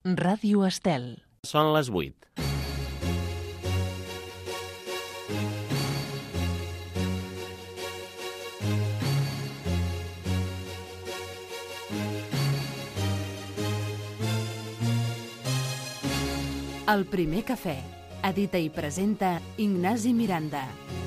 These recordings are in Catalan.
Ràdio Estel. Són les 8. El primer cafè. Edita i presenta Ignasi Miranda.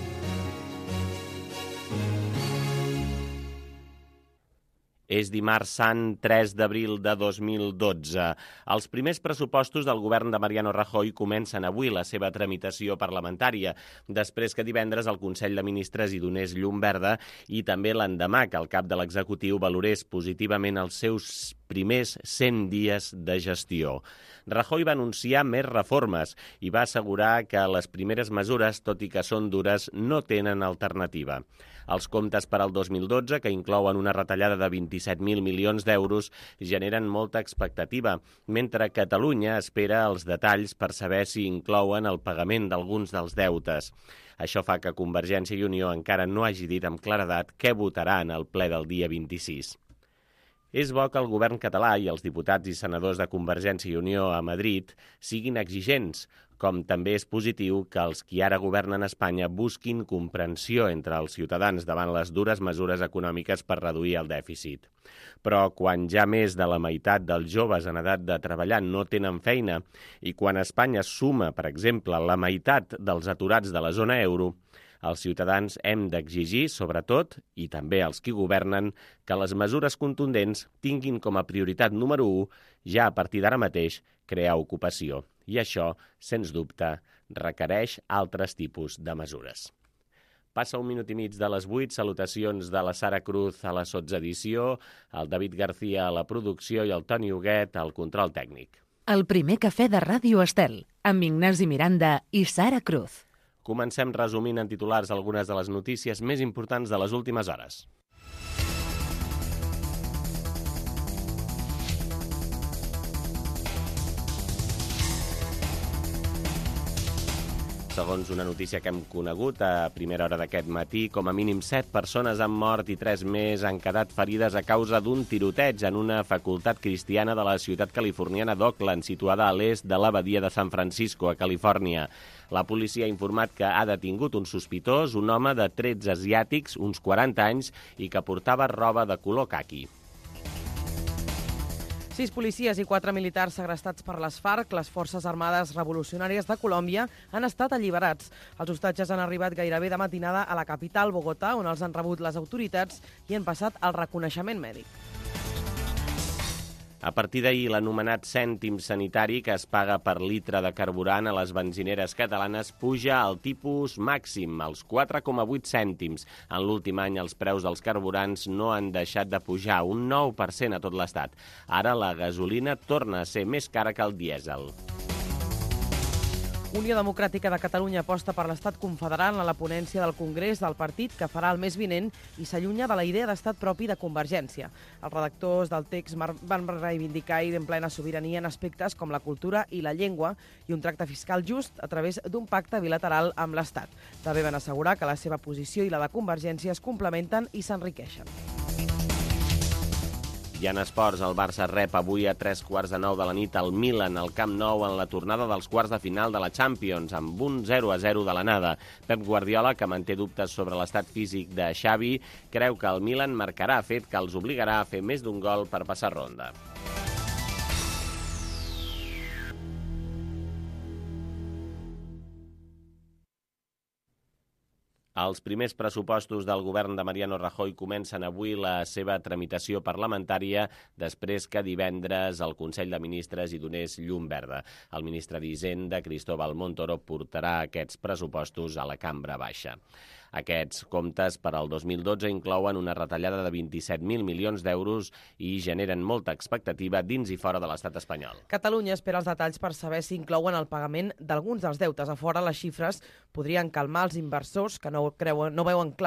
És dimarts sant 3 d'abril de 2012. Els primers pressupostos del govern de Mariano Rajoy comencen avui la seva tramitació parlamentària, després que divendres el Consell de Ministres hi donés llum verda i també l'endemà que el cap de l'executiu valorés positivament els seus primers 100 dies de gestió. Rajoy va anunciar més reformes i va assegurar que les primeres mesures, tot i que són dures, no tenen alternativa. Els comptes per al 2012, que inclouen una retallada de 27.000 milions d'euros, generen molta expectativa, mentre Catalunya espera els detalls per saber si inclouen el pagament d'alguns dels deutes. Això fa que Convergència i Unió encara no hagi dit amb claredat què votarà en el ple del dia 26. És bo que el govern català i els diputats i senadors de Convergència i Unió a Madrid siguin exigents, com també és positiu que els qui ara governen Espanya busquin comprensió entre els ciutadans davant les dures mesures econòmiques per reduir el dèficit. Però quan ja més de la meitat dels joves en edat de treballar no tenen feina i quan Espanya suma, per exemple, la meitat dels aturats de la zona euro, els ciutadans hem d'exigir, sobretot, i també els qui governen, que les mesures contundents tinguin com a prioritat número 1, ja a partir d'ara mateix, crear ocupació. I això, sens dubte, requereix altres tipus de mesures. Passa 1 minut i mig de les 8, salutacions de la Sara Cruz a la sotsedició, el David García a la producció i el Toni Huguet al control tècnic. El primer cafè de Ràdio Estel, amb Ignasi Miranda i Sara Cruz. Comencem resumint en titulars algunes de les notícies més importants de les últimes hores. Segons una notícia que hem conegut a primera hora d'aquest matí, com a mínim 7 persones han mort i 3 més han quedat ferides a causa d'un tiroteig en una facultat cristiana de la ciutat californiana d'Oakland, situada a l'est de la badia de San Francisco, a Califòrnia. La policia ha informat que ha detingut un sospitós, un home de trets asiàtics, uns 40 anys, i que portava roba de color caqui. 6 policies i 4 militars segrestats per les FARC, les Forces Armades Revolucionàries de Colòmbia, han estat alliberats. Els hostatges han arribat gairebé de matinada a la capital, Bogotà, on els han rebut les autoritats i han passat el reconeixement mèdic. A partir d'ahir, l'anomenat cèntim sanitari, que es paga per litre de carburant a les benzineres catalanes, puja al tipus màxim, als 4,8 cèntims. En l'últim any, els preus dels carburants no han deixat de pujar, un 9% a tot l'estat. Ara la gasolina torna a ser més cara que el dièsel. Unió Democràtica de Catalunya aposta per l'estat confederal a la ponència del Congrés del partit que farà el mes vinent i s'allunya de la idea d'estat propi de Convergència. Els redactors del text van reivindicar en plena sobirania en aspectes com la cultura i la llengua i un tracte fiscal just a través d'un pacte bilateral amb l'Estat. També van assegurar que la seva posició i la de Convergència es complementen i s'enriqueixen. I en esports, el Barça rep avui a 9:15 de la nit al Milan, al Camp Nou, en la tornada dels quarts de final de la Champions, amb un 0-0 de l'anada. Pep Guardiola, que manté dubtes sobre l'estat físic de Xavi, creu que el Milan marcarà, fet que els obligarà a fer més d'un gol per passar ronda. Els primers pressupostos del govern de Mariano Rajoy comencen avui la seva tramitació parlamentària després que divendres el Consell de Ministres hi donés llum verda. El ministre d'Hisenda, Cristóbal Montoro, portarà aquests pressupostos a la Cambra Baixa. Aquests comptes per al 2012 inclouen una retallada de 27.000 milions d'euros i generen molta expectativa dins i fora de l'estat espanyol. Catalunya espera els detalls per saber si inclouen el pagament d'alguns dels deutes. A fora, les xifres podrien calmar els inversors que no veuen clar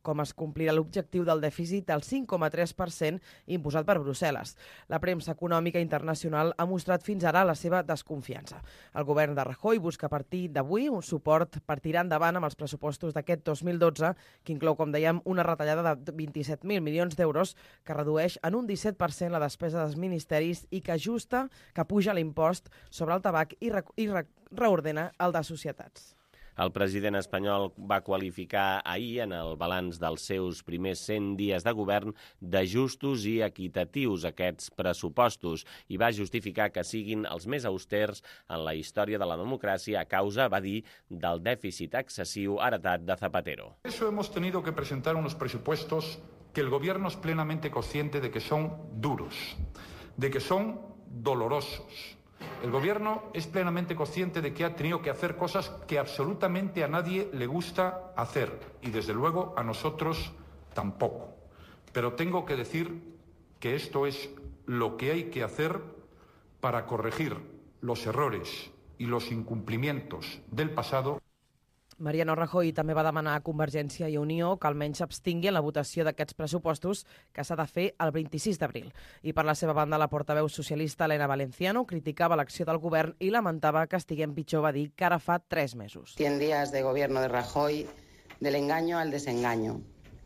com es complirà l'objectiu del dèficit del 5,3% imposat per Brussel·les. La premsa econòmica internacional ha mostrat fins ara la seva desconfiança. El govern de Rajoy busca a partir d'avui un suport per tirar endavant amb els pressupostos d'aquest 2012, que inclou, com dèiem, una retallada de 27.000 milions d'euros que redueix en un 17% la despesa dels ministeris i que puja l'impost sobre el tabac i reordena el de societats. El president espanyol va qualificar ahir, en el balanç dels seus primers 100 dies de govern, de justos i equitatius aquests pressupostos i va justificar que siguin els més austers en la història de la democràcia a causa, va dir, del dèficit excessiu heretat de Zapatero. Por eso hemos tenido que presentar unos presupuestos que el gobierno es plenamente consciente de que son duros, de que son dolorosos. El gobierno es plenamente consciente de que ha tenido que hacer cosas que absolutamente a nadie le gusta hacer y desde luego a nosotros tampoco. Pero tengo que decir que esto es lo que hay que hacer para corregir los errores y los incumplimientos del pasado. Mariano Rajoy també va demanar a Convergència i Unió que almenys s'abstingui en la votació d'aquests pressupostos que s'ha de fer el 26 d'abril. I per la seva banda, la portaveu socialista Elena Valenciano criticava l'acció del govern i lamentava que estiguem pitjor, va dir, que ara fa 3 mesos. 100 días de gobierno de Rajoy, del engaño al desengaño.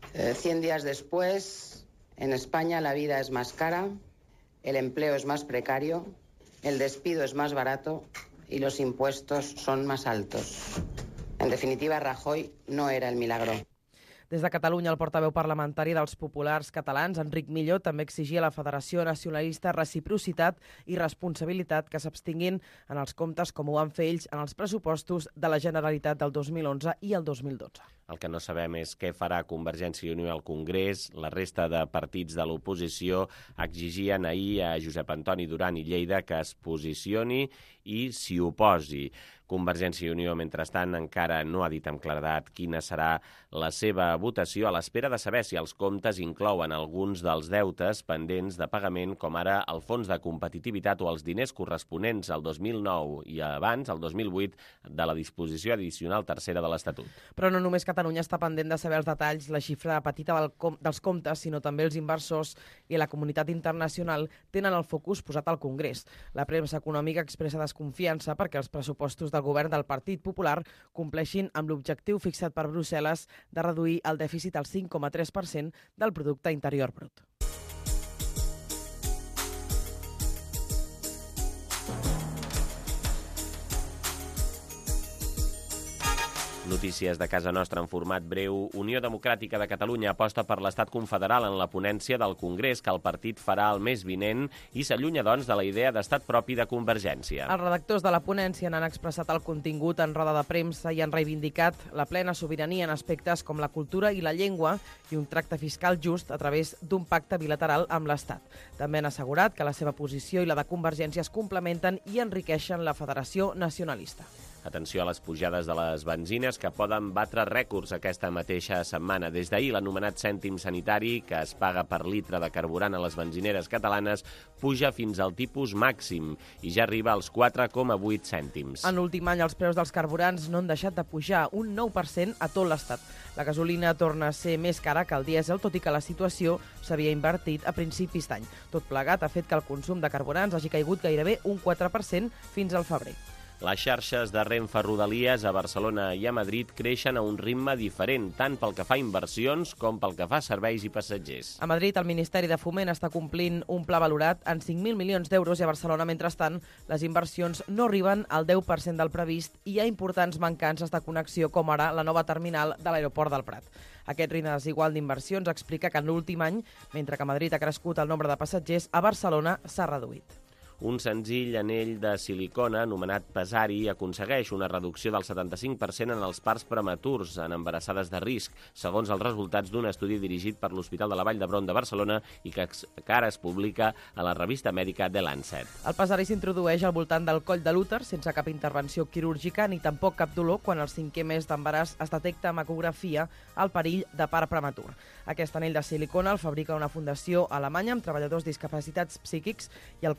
100 días después, en España la vida es más cara, el empleo es más precario, el despido es más barato y los impuestos son más altos. En definitiva, Rajoy no era el milagro. Des de Catalunya, el portaveu parlamentari dels populars catalans, Enric Millo, també exigia a la Federació Nacionalista reciprocitat i responsabilitat que s'abstinguin en els comptes com ho van fer ells en els pressupostos de la Generalitat del 2011 i el 2012. El que no sabem és què farà Convergència i Unió al Congrés. La resta de partits de l'oposició exigien ahir a Josep Antoni Duran i Lleida que es posicioni i s'hi oposi. Convergència i Unió, mentrestant, encara no ha dit amb claredat quina serà la seva votació a l'espera de saber si els comptes inclouen alguns dels deutes pendents de pagament, com ara el fons de competitivitat o els diners corresponents al 2009 i abans, el 2008, de la disposició addicional tercera de l'Estatut. Però no només Catalunya està pendent de saber els detalls, la xifra petita dels comptes, sinó també els inversors i la comunitat internacional tenen el focus posat al Congrés. La premsa econòmica expressa desconfiança perquè els pressupostos del govern del Partit Popular compleixin amb l'objectiu fixat per Brussel·les de reduir el dèficit al 5,3% del producte interior brut. Notícies de casa nostra en format breu. Unió Democràtica de Catalunya aposta per l'Estat confederal en la ponència del Congrés que el partit farà el mes vinent i s'allunya, doncs, de la idea d'estat propi de Convergència. Els redactors de la ponència n'han expressat el contingut en roda de premsa i han reivindicat la plena sobirania en aspectes com la cultura i la llengua i un tracte fiscal just a través d'un pacte bilateral amb l'Estat. També han assegurat que la seva posició i la de Convergència es complementen i enriqueixen la Federació Nacionalista. Atenció a les pujades de les benzines que poden batre rècords aquesta mateixa setmana. Des d'ahir, l'anomenat cèntim sanitari, que es paga per litre de carburant a les benzineres catalanes, puja fins al tipus màxim i ja arriba als 4,8 cèntims. En l'últim any, els preus dels carburants no han deixat de pujar un 9% a tot l'Estat. La gasolina torna a ser més cara que el dièsel, tot i que la situació s'havia invertit a principis d'any. Tot plegat ha fet que el consum de carburants hagi caigut gairebé un 4% fins al febrer. Les xarxes de Renfe Rodalies a Barcelona i a Madrid creixen a un ritme diferent, tant pel que fa a inversions com pel que fa a serveis i passatgers. A Madrid, el Ministeri de Foment està complint un pla valorat en 5.000 milions d'euros i a Barcelona, mentrestant, les inversions no arriben al 10% del previst i hi ha importants mancances de connexió, com ara la nova terminal de l'aeroport del Prat. Aquest ritme desigual d'inversions explica que en l'últim any, mentre que a Madrid ha crescut el nombre de passatgers, a Barcelona s'ha reduït. Un senzill anell de silicona, anomenat Pesari, aconsegueix una reducció del 75% en els parts prematurs en embarassades de risc, segons els resultats d'un estudi dirigit per l'Hospital de la Vall d'Hebron de Barcelona i que ara es publica a la revista mèdica The Lancet. El Pesari s'introdueix al voltant del coll de l'úter sense cap intervenció quirúrgica ni tampoc cap dolor quan al 5è mes d'embaràs es detecta amb ecografia el perill de part prematur. Aquest anell de silicona el fabrica una fundació alemanya amb treballadors discapacitats psíquics i el cost de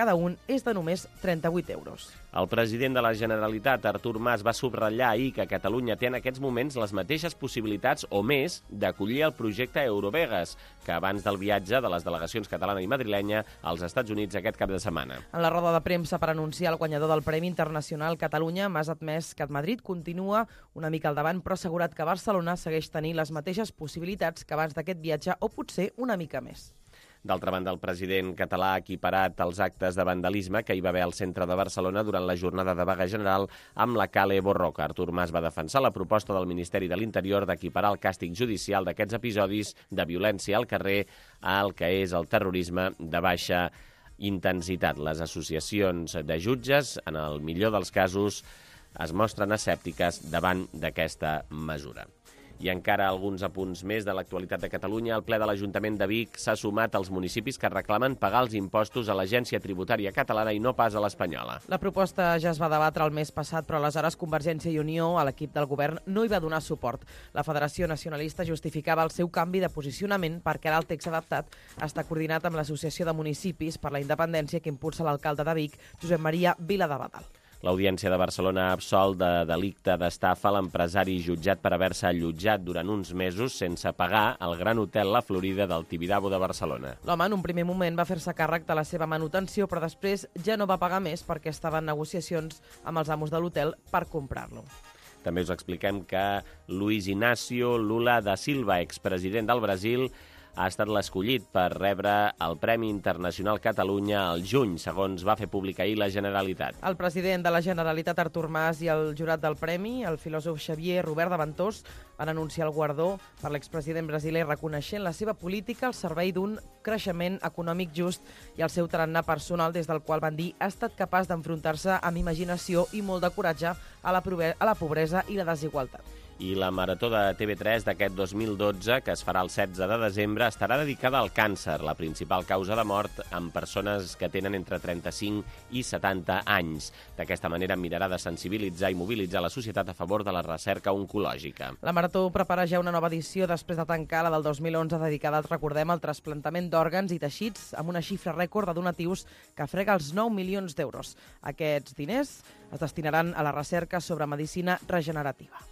cada un és de només 38 euros. El president de la Generalitat, Artur Mas, va subratllar ahir que Catalunya té en aquests moments les mateixes possibilitats o més d'acollir el projecte Eurovegas que abans del viatge de les delegacions catalana i madrilenya als Estats Units aquest cap de setmana. En la roda de premsa per anunciar el guanyador del Premi Internacional Catalunya, Mas ha admès que Madrid continua una mica al davant, però ha assegurat que Barcelona segueix tenint les mateixes possibilitats que abans d'aquest viatge o potser una mica més. D'altra banda, el president català ha equiparat els actes de vandalisme que hi va haver al centre de Barcelona durant la jornada de vaga general amb la Kale Borroka. Artur Mas va defensar la proposta del Ministeri de l'Interior d'equiparar el càstig judicial d'aquests episodis de violència al carrer al que és el terrorisme de baixa intensitat. Les associacions de jutges, en el millor dels casos, es mostren escèptiques davant d'aquesta mesura. I encara alguns apunts més de l'actualitat de Catalunya. El ple de l'Ajuntament de Vic s'ha sumat als municipis que reclamen pagar els impostos a l'Agència Tributària Catalana i no pas a l'espanyola. La proposta ja es va debatre el mes passat, però aleshores Convergència i Unió, a l'equip del govern, no hi va donar suport. La Federació Nacionalista justificava el seu canvi de posicionament perquè ara el text adaptat està coordinat amb l'Associació de Municipis per la Independència que impulsa l'alcalde de Vic, Josep Maria Viladabadal. L'Audiència de Barcelona ha absolt de delicte d'estafa l'empresari jutjat per haver-se allotjat durant uns mesos sense pagar al Gran Hotel La Florida del Tibidabo de Barcelona. L'home en un primer moment va fer-se càrrec de la seva manutenció, però després ja no va pagar més perquè estava en negociacions amb els amos de l'hotel per comprar-lo. També us expliquem que Luis Inácio Lula da Silva, expresident del Brasil, ha estat l'escollit per rebre el Premi Internacional Catalunya al juny, segons va fer públic ahir la Generalitat. El president de la Generalitat, Artur Mas, i el jurat del premi, el filòsof Xavier Robert de Ventós, van anunciar el guardó per l'expresident brasiler reconeixent la seva política al servei d'un creixement econòmic just i el seu tarannà personal, des del qual van dir ha estat capaç d'enfrontar-se amb imaginació i molt de coratge a la pobresa i la desigualtat. I la Marató de TV3 d'aquest 2012, que es farà el 16 de desembre, estarà dedicada al càncer, la principal causa de mort en persones que tenen entre 35 i 70 anys. D'aquesta manera mirarà de sensibilitzar i mobilitzar la societat a favor de la recerca oncològica. La Marató prepara ja una nova edició després de tancar la del 2011 dedicada, recordem, al trasplantament d'òrgans i teixits amb una xifra rècord de donatius que frega els 9 milions d'euros. Aquests diners es destinaran a la recerca sobre medicina regenerativa.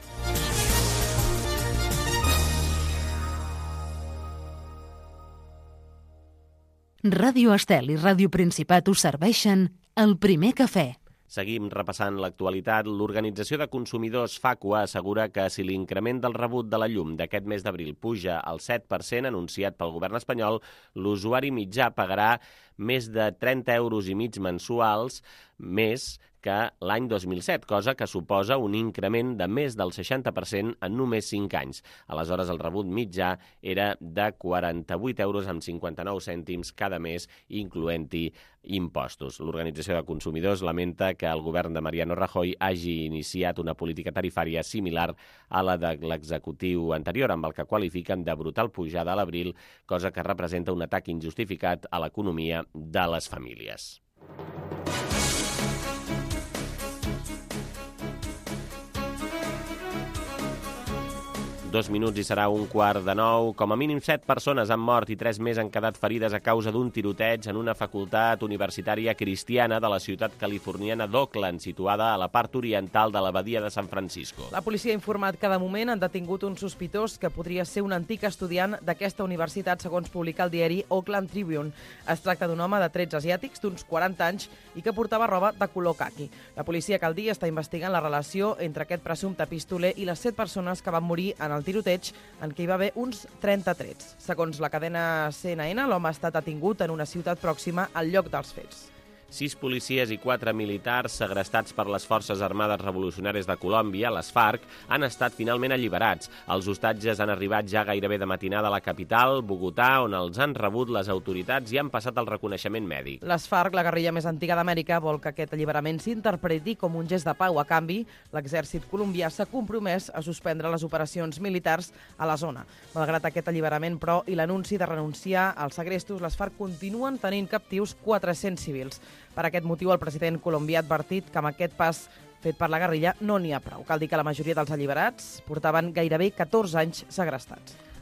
Ràdio Estel i Ràdio Principat us serveixen el primer cafè. Seguim repassant l'actualitat. L'Organització de Consumidors FACUA assegura que si l'increment del rebut de la llum d'aquest mes d'abril puja al 7% anunciat pel govern espanyol, l'usuari mitjà pagarà més de 30 euros i mig mensuals més que l'any 2007, cosa que suposa un increment de més del 60% en només 5 anys. Aleshores, el rebut mitjà era de 48 euros amb 59 cèntims cada mes, incloent-hi impostos. L'Organització de Consumidors lamenta que el govern de Mariano Rajoy hagi iniciat una política tarifària similar a la de l'executiu anterior, amb el que qualifiquen de brutal pujada a l'abril, cosa que representa un atac injustificat a l'economia de les famílies. 2 minuts i serà 8:45. Com a mínim 7 persones han mort i 3 més han quedat ferides a causa d'un tiroteig en una facultat universitària cristiana de la ciutat californiana d'Oakland, situada a la part oriental de la badia de San Francisco. La policia ha informat que de moment han detingut un sospitós que podria ser un antic estudiant d'aquesta universitat, segons publica el diari Oakland Tribune. Es tracta d'un home de 13 asiàtics, d'uns 40 anys, i que portava roba de color caqui. La policia cal dir està investigant la relació entre aquest presumpte pistoler i les 7 persones que van morir en el tiroteig, en què hi va haver uns 30 trets. Segons la cadena CNN, l'home ha estat detingut en una ciutat pròxima al lloc dels fets. 6 policies i 4 militars segrestats per les Forces Armades Revolucionàries de Colòmbia, les FARC, han estat finalment alliberats. Els hostatges han arribat ja gairebé de matinada a la capital, Bogotà, on els han rebut les autoritats i han passat el reconeixement mèdic. Les FARC, la guerrilla més antiga d'Amèrica, vol que aquest alliberament s'interpreti com un gest de pau. A canvi, l'exèrcit colombià s'ha compromès a suspendre les operacions militars a la zona. Malgrat aquest alliberament, però, i l'anunci de renunciar als segrestos, les FARC continuen tenint captius 400 civils. Per aquest motiu, el president colombià ha advertit que amb aquest pas fet per la guerrilla no n'hi ha prou. Cal dir que la majoria dels alliberats portaven gairebé 14 anys segrestats.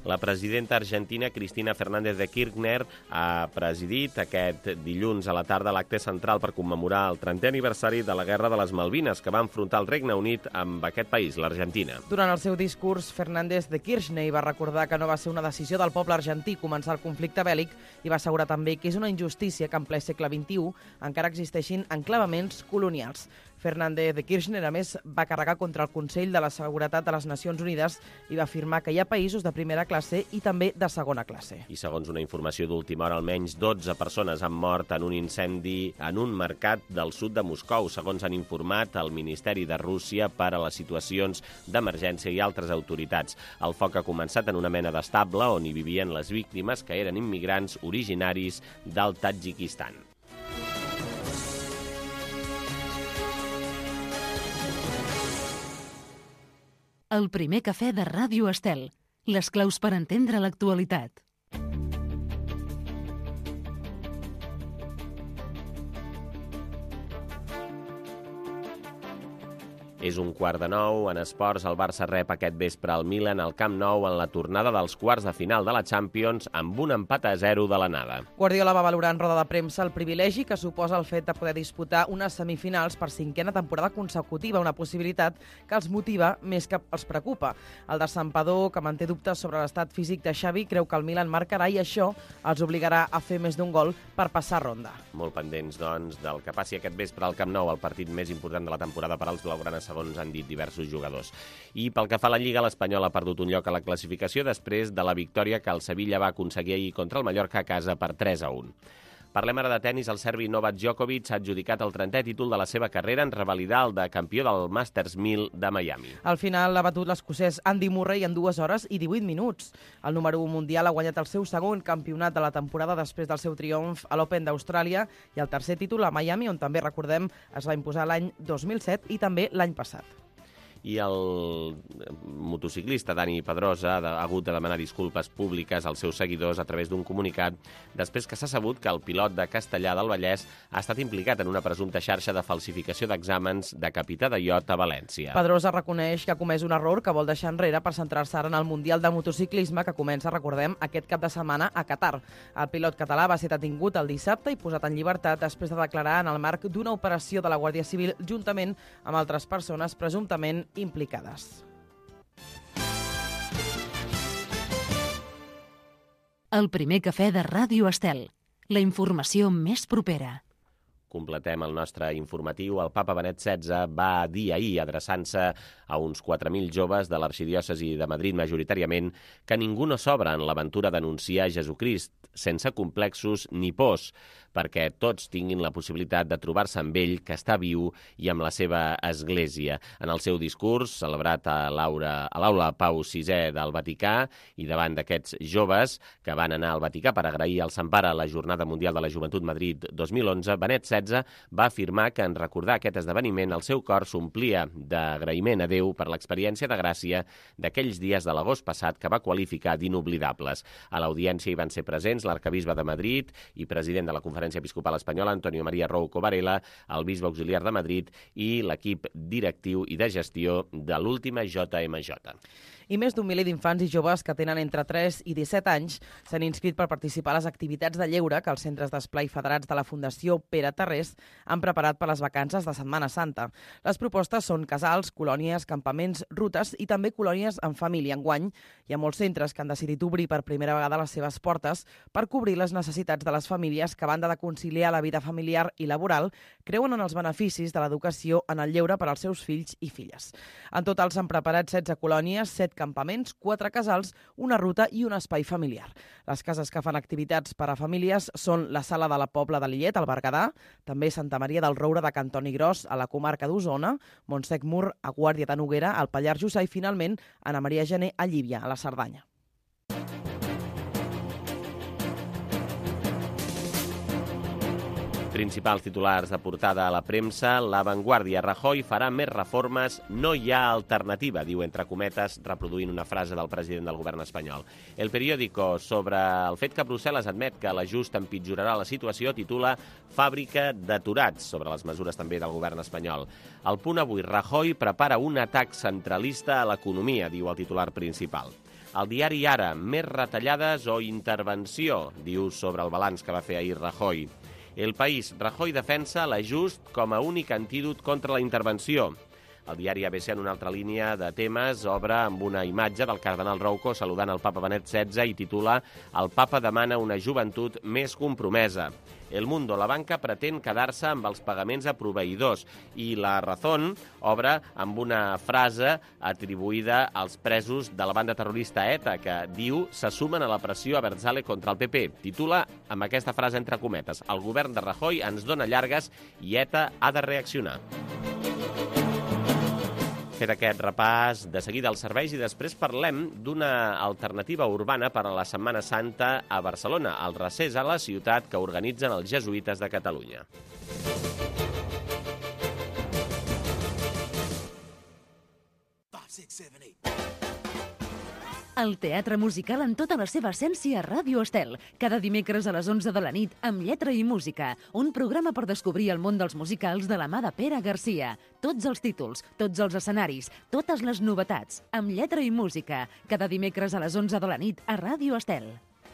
La presidenta argentina Cristina Fernández de Kirchner ha presidit aquest dilluns a la tarda l'acte central per commemorar el 30è aniversari de la Guerra de les Malvines, que va enfrontar el Regne Unit amb aquest país, l'Argentina. Durant el seu discurs, Fernández de Kirchner va recordar que no va ser una decisió del poble argentí començar el conflicte bèl·lic i va assegurar també que és una injustícia que en ple segle XXI encara existeixin enclavaments colonials. Fernández de Kirchner, a més, va carregar contra el Consell de la Seguretat de les Nacions Unides i va afirmar que hi ha països de primera classe i també de segona classe. I segons una informació d'última hora, almenys 12 persones han mort en un incendi en un mercat del sud de Moscou, segons han informat el Ministeri de Rússia per a les situacions d'emergència i altres autoritats. El foc ha començat en una mena d'estable on hi vivien les víctimes, que eren immigrants originaris del Tadjikistan. El primer cafè de Ràdio Estel. Les claus per entendre l'actualitat. És 8:45, en esports el Barça rep aquest vespre al Milan al Camp Nou en la tornada dels quarts de final de la Champions amb un empat a 0 de l'anada. Guardiola va valorar en roda de premsa el privilegi que suposa el fet de poder disputar unes semifinals per 5a temporada consecutiva, una possibilitat que els motiva més que els preocupa. El de Santpedor, que manté dubtes sobre l'estat físic de Xavi, creu que el Milan marcarà i això els obligarà a fer més d'un gol per passar ronda. Molt pendents, doncs, del que passi aquest vespre al Camp Nou, el partit més important de la temporada per als blaugranes, segons han dit diversos jugadors. I pel que fa a la Lliga, l'Espanyol ha perdut un lloc a la classificació després de la victòria que el Sevilla va aconseguir ahir contra el Mallorca a casa per 3-1. Parlem ara de tennis. El serbi Novak Djokovic s'ha adjudicat el 30è títol de la seva carrera en revalidar el de campió del Masters 1000 de Miami. Al final ha batut l'escocès Andy Murray en 2 hores i 18 minuts. El número 1 mundial ha guanyat el seu segon campionat de la temporada després del seu triomf a l'Open d'Austràlia i el tercer títol a Miami, on també, recordem, es va imposar l'any 2007 i també l'any passat. I el motociclista Dani Pedrosa ha hagut de demanar disculpes públiques als seus seguidors a través d'un comunicat després que s'ha sabut que el pilot de Castellar del Vallès ha estat implicat en una presumpta xarxa de falsificació d'exàmens de capità de iot a València. Pedrosa reconeix que ha comès un error que vol deixar enrere per centrar-se ara en el Mundial de Motociclisme que comença, recordem, aquest cap de setmana a Qatar. El pilot català va ser detingut el dissabte i posat en llibertat després de declarar en el marc d'una operació de la Guàrdia Civil juntament amb altres persones presumptament implicades. El primer cafè de Ràdio Estel. La informació més propera. Completem el nostre informatiu. El papa Benet XVI va dir ahir, adreçant-se a uns 4.000 joves de l'arxidiòcesi de Madrid majoritàriament, que ningú no s'obre en l'aventura d'anunciar Jesucrist, sense complexos ni pors, perquè tots tinguin la possibilitat de trobar-se amb ell, que està viu, i amb la seva església. En el seu discurs, celebrat a l'Aula Pau VI del Vaticà, i davant d'aquests joves que van anar al Vaticà per agrair al Sant Pare la Jornada Mundial de la Joventut Madrid 2011, Benet XVI va afirmar que en recordar aquest esdeveniment el seu cor s'omplia d'agraïment a Déu per l'experiència de gràcia d'aquells dies de l'agost passat que va qualificar d'inoblidables. A l'audiència hi van ser presents l'arcabisbe de Madrid i president de la Conferència Episcopal Espanyola, Antonio María Rouco Varela, el bisbe auxiliar de Madrid i l'equip directiu i de gestió de l'última JMJ. I més d'un miler d'infants i joves que tenen entre 3 i 17 anys s'han inscrit per participar a les activitats de lleure que els centres d'esplai federats de la Fundació Pere Tarrés han preparat per les vacances de Setmana Santa. Les propostes són casals, colònies, campaments, rutes i també colònies en família. Enguany hi ha molts centres que han decidit obrir per primera vegada les seves portes per cobrir les necessitats de les famílies que, a banda de conciliar la vida familiar i laboral, creuen en els beneficis de l'educació en el lleure per als seus fills i filles. En total s'han preparat 16 colònies, 7 campaments, 4 casals, una ruta i un espai familiar. Les cases que fan activitats per a famílies són la Sala de la Pobla de Lillet, al Berguedà, també Santa Maria del Roure de Cantoni Gros, a la comarca d'Osona, Montsec Mur, a Guàrdia de Noguera, al Pallars Jussà i, finalment, Anna Maria Gené, a Llívia, a la Cerdanya. Principals titulars de portada a la premsa. La Vanguardia. Rajoy farà més reformes, no hi ha alternativa, diu entre cometes, reproduint una frase del president del govern espanyol. El Periódico, sobre el fet que Brussel·les admet que l'ajust empitjorarà la situació, titula Fàbrica d'aturats, sobre les mesures també del govern espanyol. El Punt avui. Rajoy prepara un atac centralista a l'economia, diu el titular principal. El diari Ara, més retallades o intervenció, diu sobre el balanç que va fer ahir Rajoy. El País, Rajoy defensa l'ajust com a únic antídot contra la intervenció. El diari ABC, en una altra línia de temes, obre amb una imatge del cardenal Rouco saludant el papa Benet XVI i titula «El papa demana una joventut més compromesa». El Mundo, la banca pretén quedar-se amb els pagaments a proveïdors i La Razón obre amb una frase atribuïda als presos de la banda terrorista ETA que diu «se sumen a la pressió a Berzale contra el PP». Titula amb aquesta frase entre cometes «El govern de Rajoy ens dona llargues i ETA ha de reaccionar». Fet aquest repàs, de seguida als serveis i després parlem d'una alternativa urbana per a la Setmana Santa a Barcelona, el recés a la ciutat que organitzen els jesuïtes de Catalunya. El teatre musical en tota la seva essència a Ràdio Estel. Cada dimecres a les 11 de la nit, amb lletra i música. Un programa per descobrir el món dels musicals de la mà de Pere Garcia. Tots els títols, tots els escenaris, totes les novetats. Amb lletra i música. Cada dimecres a les 11 de la nit a Ràdio Estel.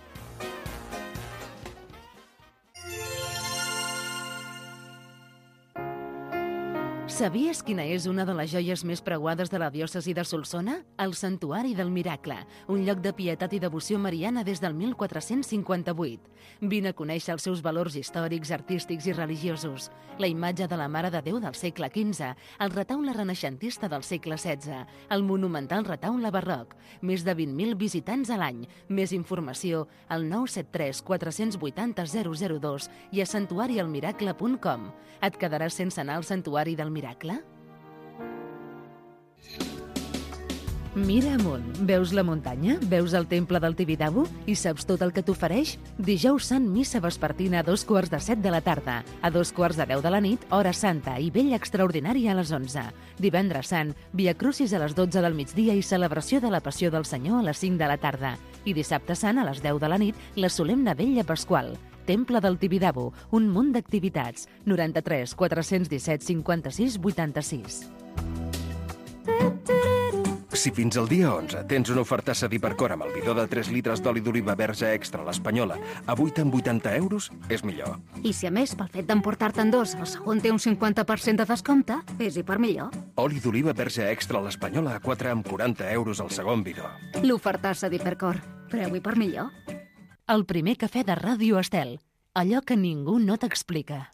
Sabies quina és una de les joies més preuades de la diòcesi de Solsona? El Santuari del Miracle, un lloc de pietat i devoció mariana des del 1458. Vine a conèixer els seus valors històrics, artístics i religiosos. La imatge de la Mare de Déu del segle XV, el retaule renaixentista del segle XVI, el monumental retaule barroc, més de 20.000 visitants a l'any. Més informació al 973 480 002 i a santuarialmiracle.com. Et quedaràs sense anar al Santuari del Miracle? Mira amunt. Veus la muntanya? Veus el temple del Tibidabo? I saps tot el que t'ofereix? Dijous Sant, missa vespertina a 7:15 de la tarda. A 10:45 de la nit, hora santa i vella extraordinària a les 11. Divendres Sant, Via Crucis a les 12 del migdia i celebració de la Passió del Senyor a les 5 de la tarda. I dissabte Sant, a les 10 de la nit, la solemne vella Pasqual. Temple del Tibidabo, un munt d'activitats. 93 417 56 86. Si fins al dia 11 tens una ofertassa d'Hipercor amb el bidó de 3 litres d'oli d'oliva verge extra a l'Espanyola a 8,80 €, és millor. I si a més, pel fet d'emportar-te'n dos, el segon té un 50% de descompte, és Hiper millor. Oli d'oliva verge extra a l'Espanyola a 4,40 € al segon bidó. L'ofertassa d'Hipercor. Preu Hiper millor. El primer cafè de Ràdio Estel. Allò que ningú no t'explica.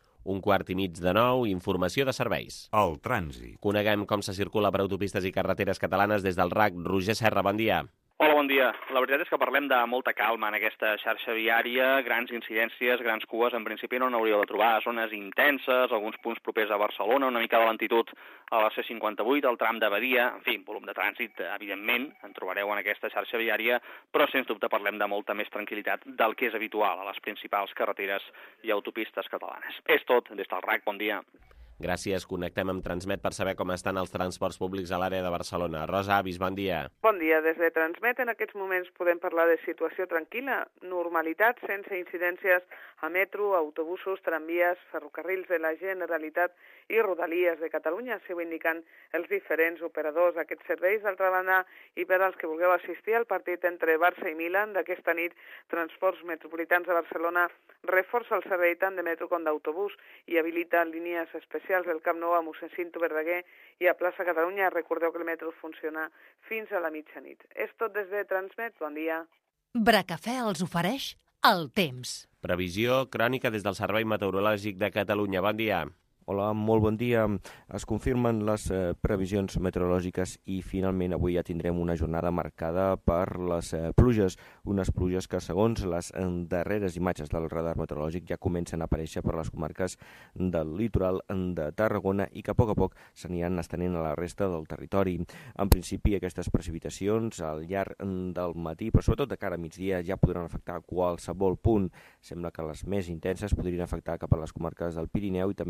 9:15, informació de serveis. El trànsit. Coneguem com se circula per autopistes i carreteres catalanes des del RAC. Roger Serra, bon dia. Hola, bon dia. La veritat és que parlem de molta calma en aquesta xarxa viària, grans incidències, grans cues, en principi no n'hauríeu de trobar, zones intenses, alguns punts propers a Barcelona, una mica de lentitud a la C58, al tram de Badia, en fi, volum de trànsit, evidentment, en trobareu en aquesta xarxa viària, però sens dubte parlem de molta més tranquil·litat del que és habitual a les principals carreteres i autopistes catalanes. És tot, des del RAC, bon dia. Gràcies. Connectem amb Transmet per saber com estan els transports públics a l'àrea de Barcelona. Rosa Avis, bon dia. Bon dia. Des de Transmet en aquests moments podem parlar de situació tranquil·la, normalitat, sense incidències a metro, autobusos, tramvies, ferrocarrils de la Generalitat i Rodalies de Catalunya, així ho indiquen els diferents operadors d'aquests serveis. D'altra banda, i per als que vulgueu assistir al partit entre Barça i Milan d'aquesta nit, Transports Metropolitans de Barcelona reforça el servei tant de metro com d'autobús i habilita línies especials del Camp Nou a mossèn Cinto Verdaguer i a Plaça Catalunya. Recordeu que el metro funciona fins a la mitjanit. És tot des de Transmet. Bon dia. Bracafè els ofereix el temps. Previsió crònica des del Servei Meteorològic de Catalunya. Bon dia. Hola, molt bon dia. Es confirmen les previsions meteorològiques i finalment avui ja tindrem una jornada marcada per les pluges, unes pluges que segons les darreres imatges del radar meteorològic ja comencen a aparèixer per les comarques del litoral de Tarragona i que a poc s'aniran estenent a la resta del territori. En principi aquestes precipitacions al llarg del matí, però sobretot de cara a migdia ja podran afectar qualsevol punt. Sembla que les més intenses podrien afectar cap a les comarques del Pirineu i també cap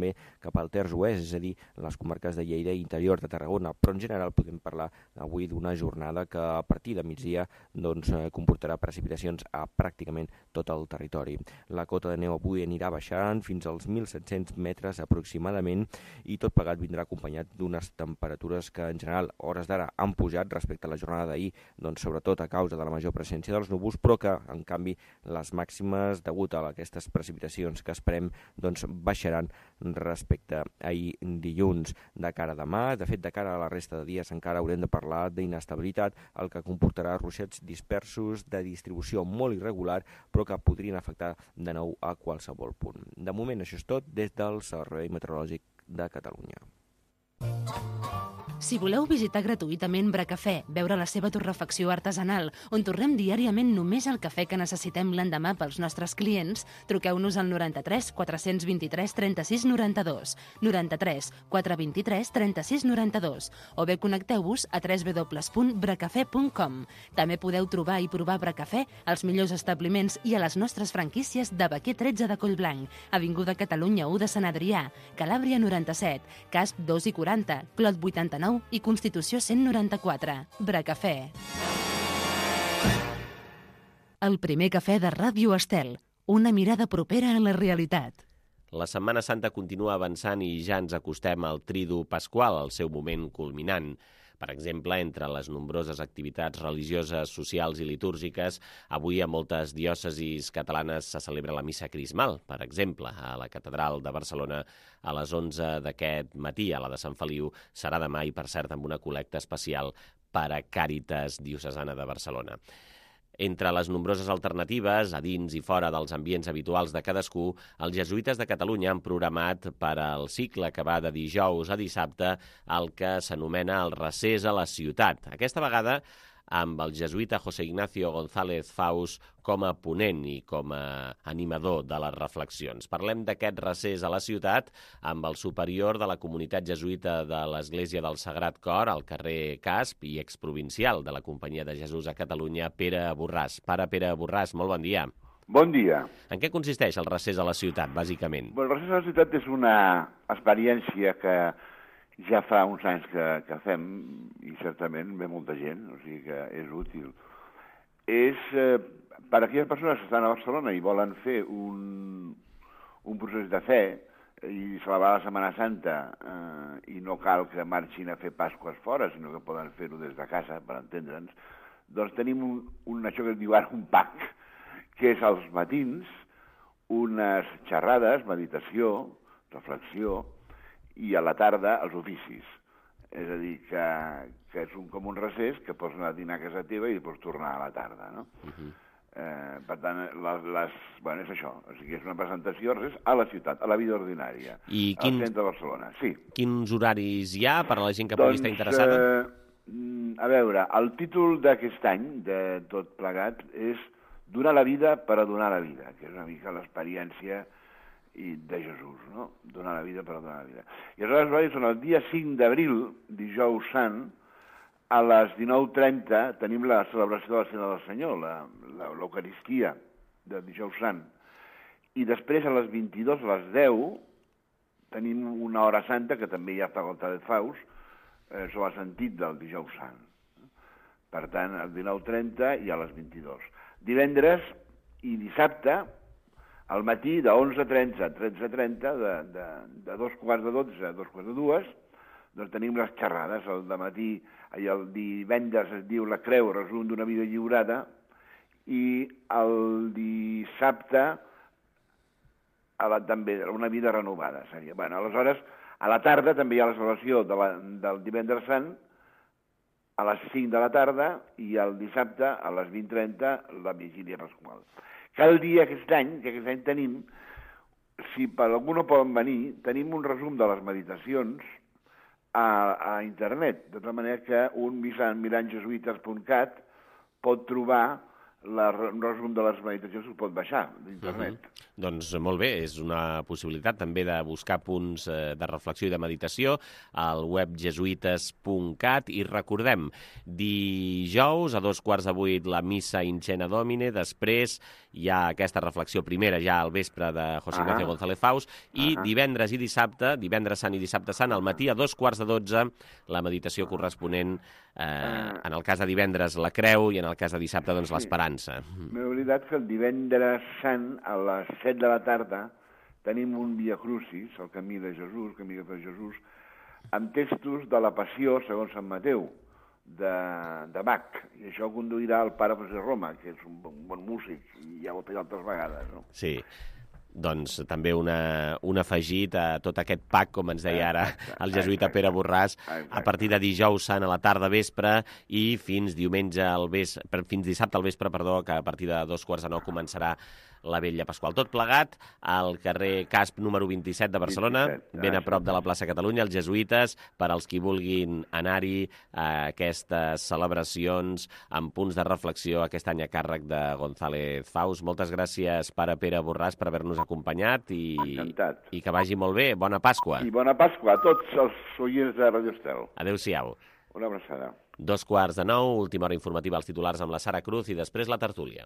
cap al terç oest, és a dir, les comarques de Lleida i interior de Tarragona, però en general podem parlar avui d'una jornada que a partir de migdia comportarà precipitacions a pràcticament tot el territori. La cota de neu avui anirà baixant fins als 1.700 metres aproximadament i tot plegat vindrà acompanyat d'unes temperatures que en general a hores d'ara han pujat respecte a la jornada d'ahir, doncs sobretot a causa de la major presència dels núvols, però que en canvi les màximes degut a aquestes precipitacions que esperem doncs baixaran respecte a ahir dilluns. De cara a demà, de fet de cara a la resta de dies encara haurem de parlar d'inestabilitat, el que comportarà ruixats dispersos de distribució molt irregular, però que podrien afectar de nou a qualsevol punt. De moment això és tot des del Servei Meteorològic de Catalunya. Si voleu visitar gratuïtament Bracafè, veure la seva torrefacció artesanal, on torrem diàriament només el cafè que necessitem l'endemà pels nostres clients, truqueu-nos al 93 423 36 92, 93 423 36 92, o bé connecteu-vos a www.bracafè.com. També podeu trobar i provar Bracafè als millors establiments i a les nostres franquícies de Baquer 13 de Collblanc, Avinguda Catalunya 1 de Sant Adrià, Calàbria 97, Casp 2 i 40, Clot 89 i Constitució 194. Bracafè. El primer cafè de Ràdio Estel. Una mirada propera a la realitat. La Setmana Santa continua avançant i ja ens acostem al Tridu Pasqual, al seu moment culminant. Per exemple, entre les nombroses activitats religioses, socials i litúrgiques, avui a moltes diòcesis catalanes se celebra la missa crismal. Per exemple, a la Catedral de Barcelona a les 11 d'aquest matí, a la de Sant Feliu, serà demà i, per cert, amb una col·lecta especial per a Càritas Diocesana de Barcelona. Entre les nombroses alternatives, a dins i fora dels ambients habituals de cadascú, els jesuïtes de Catalunya han programat per al cicle que va de dijous a dissabte el que s'anomena el recés a la ciutat. Aquesta vegada amb el jesuïta José Ignacio González Faus com a ponent i com a animador de les reflexions. Parlem d'aquest recés a la ciutat amb el superior de la comunitat jesuïta de l'Església del Sagrat Cor al carrer Casp i exprovincial de la Companyia de Jesús a Catalunya, Pere Borràs. Pare Pere Borràs, molt bon dia. Bon dia. En què consisteix el recés a la ciutat, bàsicament? El recés a la ciutat és una experiència que ja fa uns anys que fem i certament ve molta gent, o sigui que és útil. És per a aquelles persones que estan a Barcelona i volen fer un procés de fe i celebrar la Setmana Santa i no cal que marxin a fer Pasques fora, sinó que poden fer-ho des de casa, per entendre'ns, doncs tenim això que es diu ara un PAC, que és als matins unes xerrades, meditació, reflexió, i a la tarda els oficis. És a dir, que és com un recés que pots anar a dinar a casa teva i pots tornar a la tarda, no? Per tant, és això. O sigui, és una presentació recés a la ciutat, a la vida ordinària, al centre de Barcelona. Sí. Quins horaris hi ha per a la gent que pugui estar interessada? A veure, el títol d'aquest any, de tot plegat, és Donar la vida per a donar la vida, que és una mica l'experiència de Jesús, no? Donar la vida per a donar la vida. I els horaris són el dia 5 d'abril, dijous sant, a les 19:30 tenim la celebració de la Cena del Senyor, l'Eucaristia de dijous sant. I després a les 22, a les 10, tenim una hora santa, que també hi ha facultat de Faus, sobre el sentit del dijous sant. Per tant, a les 19:30 i a les 22. Divendres i dissabte, al matí, de 11:30 a 13:30, de 2:15 a 2:45, doncs tenim les xerrades. El dematí i el divendres es diu La Creu, resum d'una vida lliurada, i el dissabte també una vida renovada. Seria. Bueno, aleshores, a la tarda també hi ha la celebració del divendres sant, a les 5 de la tarda, i el dissabte, a les 20:30, la vigília pasqual. Cada dia aquest any, que aquest any tenim, si per algú no poden venir, tenim un resum de les meditacions a internet, de tal manera que un mirant jesuïtes.cat pot trobar un resum de les meditacions ho pot baixar d'internet. Doncs molt bé, és una possibilitat també de buscar punts de reflexió i de meditació al web jesuites.cat i recordem, dijous a 7:15 la missa in cena Domine, després hi ha aquesta reflexió primera ja al vespre de José Ignacio González Faus i divendres i dissabte, divendres sant i dissabte sant, al matí a 11:15 la meditació corresponent, en el cas de divendres la creu i en el cas de dissabte doncs l'esperança. M'he oblidat que el divendres sant a les 7 de la tarda tenim un Via Crucis, el camí de Jesús, camí de Jesús, amb textos de la Passió segons Sant Mateu, de Bach. I això conduirà el pare José Roma, que és un bon músic, i ja ho té altres vegades, no? Sí. Doncs també un afegit a tot aquest pack, com ens deia ara el jesuïta Pere Borràs, a partir de dijous sant a la tarda vespre i fins dissabte al vespre, que a partir de 8:45 començarà la Vetlla Pasqual. Tot plegat al carrer Casp número 27 de Barcelona, ben a prop de la plaça Catalunya, els jesuïtes, per als qui vulguin anar-hi a aquestes celebracions amb punts de reflexió aquest any a càrrec de González Faus. Moltes gràcies, pare Pere Borràs, per haver-nos acompanyat i que vagi molt bé. Bona Pasqua. I bona Pasqua a tots els oients de Radio Estel. Adéu-siau. Una abraçada. 8:45, última hora informativa als titulars amb la Sara Cruz i després la tertúlia.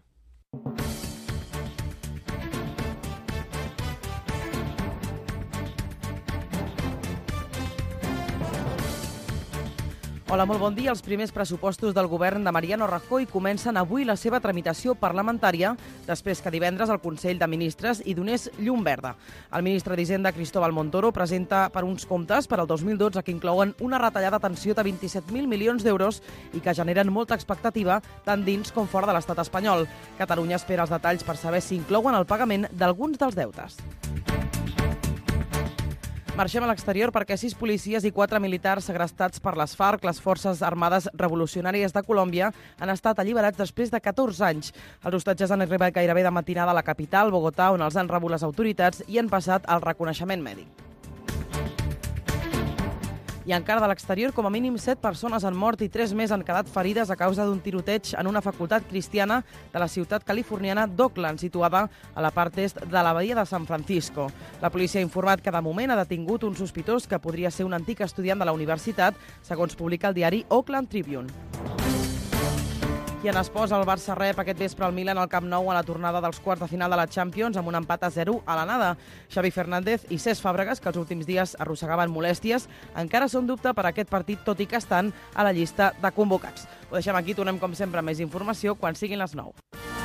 Hola, molt bon dia. Els primers pressupostos del govern de Mariano Rajoy comencen avui la seva tramitació parlamentària després que divendres el Consell de Ministres hi donés llum verda. El ministre d'Hisenda, Cristóbal Montoro, presenta per uns comptes per al 2012 que inclouen una retallada d'atenció de 27.000 milions d'euros i que generen molta expectativa tant dins com fora de l'estat espanyol. Catalunya espera els detalls per saber si inclouen el pagament d'alguns dels deutes. Marxem a l'exterior perquè 6 policies i 4 militars segrestats per les FARC, les Forces Armades Revolucionàries de Colòmbia, han estat alliberats després de 14 anys. Els hostatges han arribat gairebé de matinada a la capital, Bogotà, on els han rebut les autoritats i han passat el reconeixement mèdic. I encara de l'exterior, com a mínim 7 persones han mort i 3 més han quedat ferides a causa d'un tiroteig en una facultat cristiana de la ciutat californiana d'Oakland, situada a la part est de la bahia de San Francisco. La policia ha informat que de moment ha detingut un sospitós que podria ser un antic estudiant de la universitat, segons publica el diari Oakland Tribune. I en esports, el Barça rep aquest vespre al Milan al Camp Nou a la tornada dels quarts de final de la Champions amb un empat a 0 a l'anada. Xavi Fernández i Cesc Fàbregas, que els últims dies arrossegaven molèsties, encara són dubte per a aquest partit, tot i que estan a la llista de convocats. Ho deixem aquí, tornem com sempre amb més informació quan siguin les 9.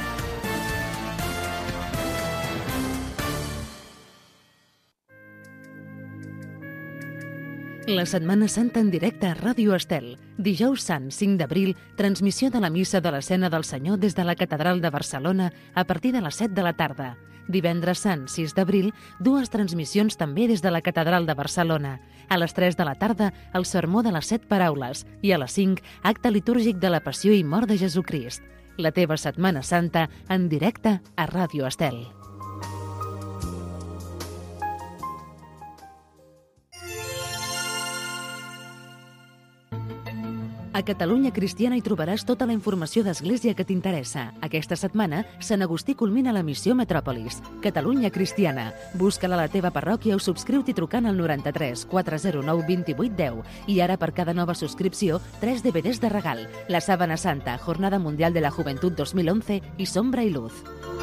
La Setmana Santa en directe a Ràdio Estel. Dijous Sant, 5 d'abril, transmissió de la missa de l'Escena del Senyor des de la Catedral de Barcelona a partir de les 7 de la tarda. Divendres Sant, 6 d'abril, 2 transmissions també des de la Catedral de Barcelona. A les 3 de la tarda, el sermó de les 7 paraules i a les 5, acte litúrgic de la Passió i Mort de Jesucrist. La teva Setmana Santa en directe a Ràdio Estel. A Catalunya Cristiana hi trobaràs tota la informació d'Església que t'interessa. Aquesta setmana, Sant Agustí culmina la missió Metròpolis. Catalunya Cristiana. Busca-la a la teva parròquia o subscriu-t'hi trucant al 93 409 28 10. I ara, per cada nova subscripció, 3 DVDs de regal. La Sábana Santa, Jornada Mundial de la Juventud 2011 i Sombra i Luz.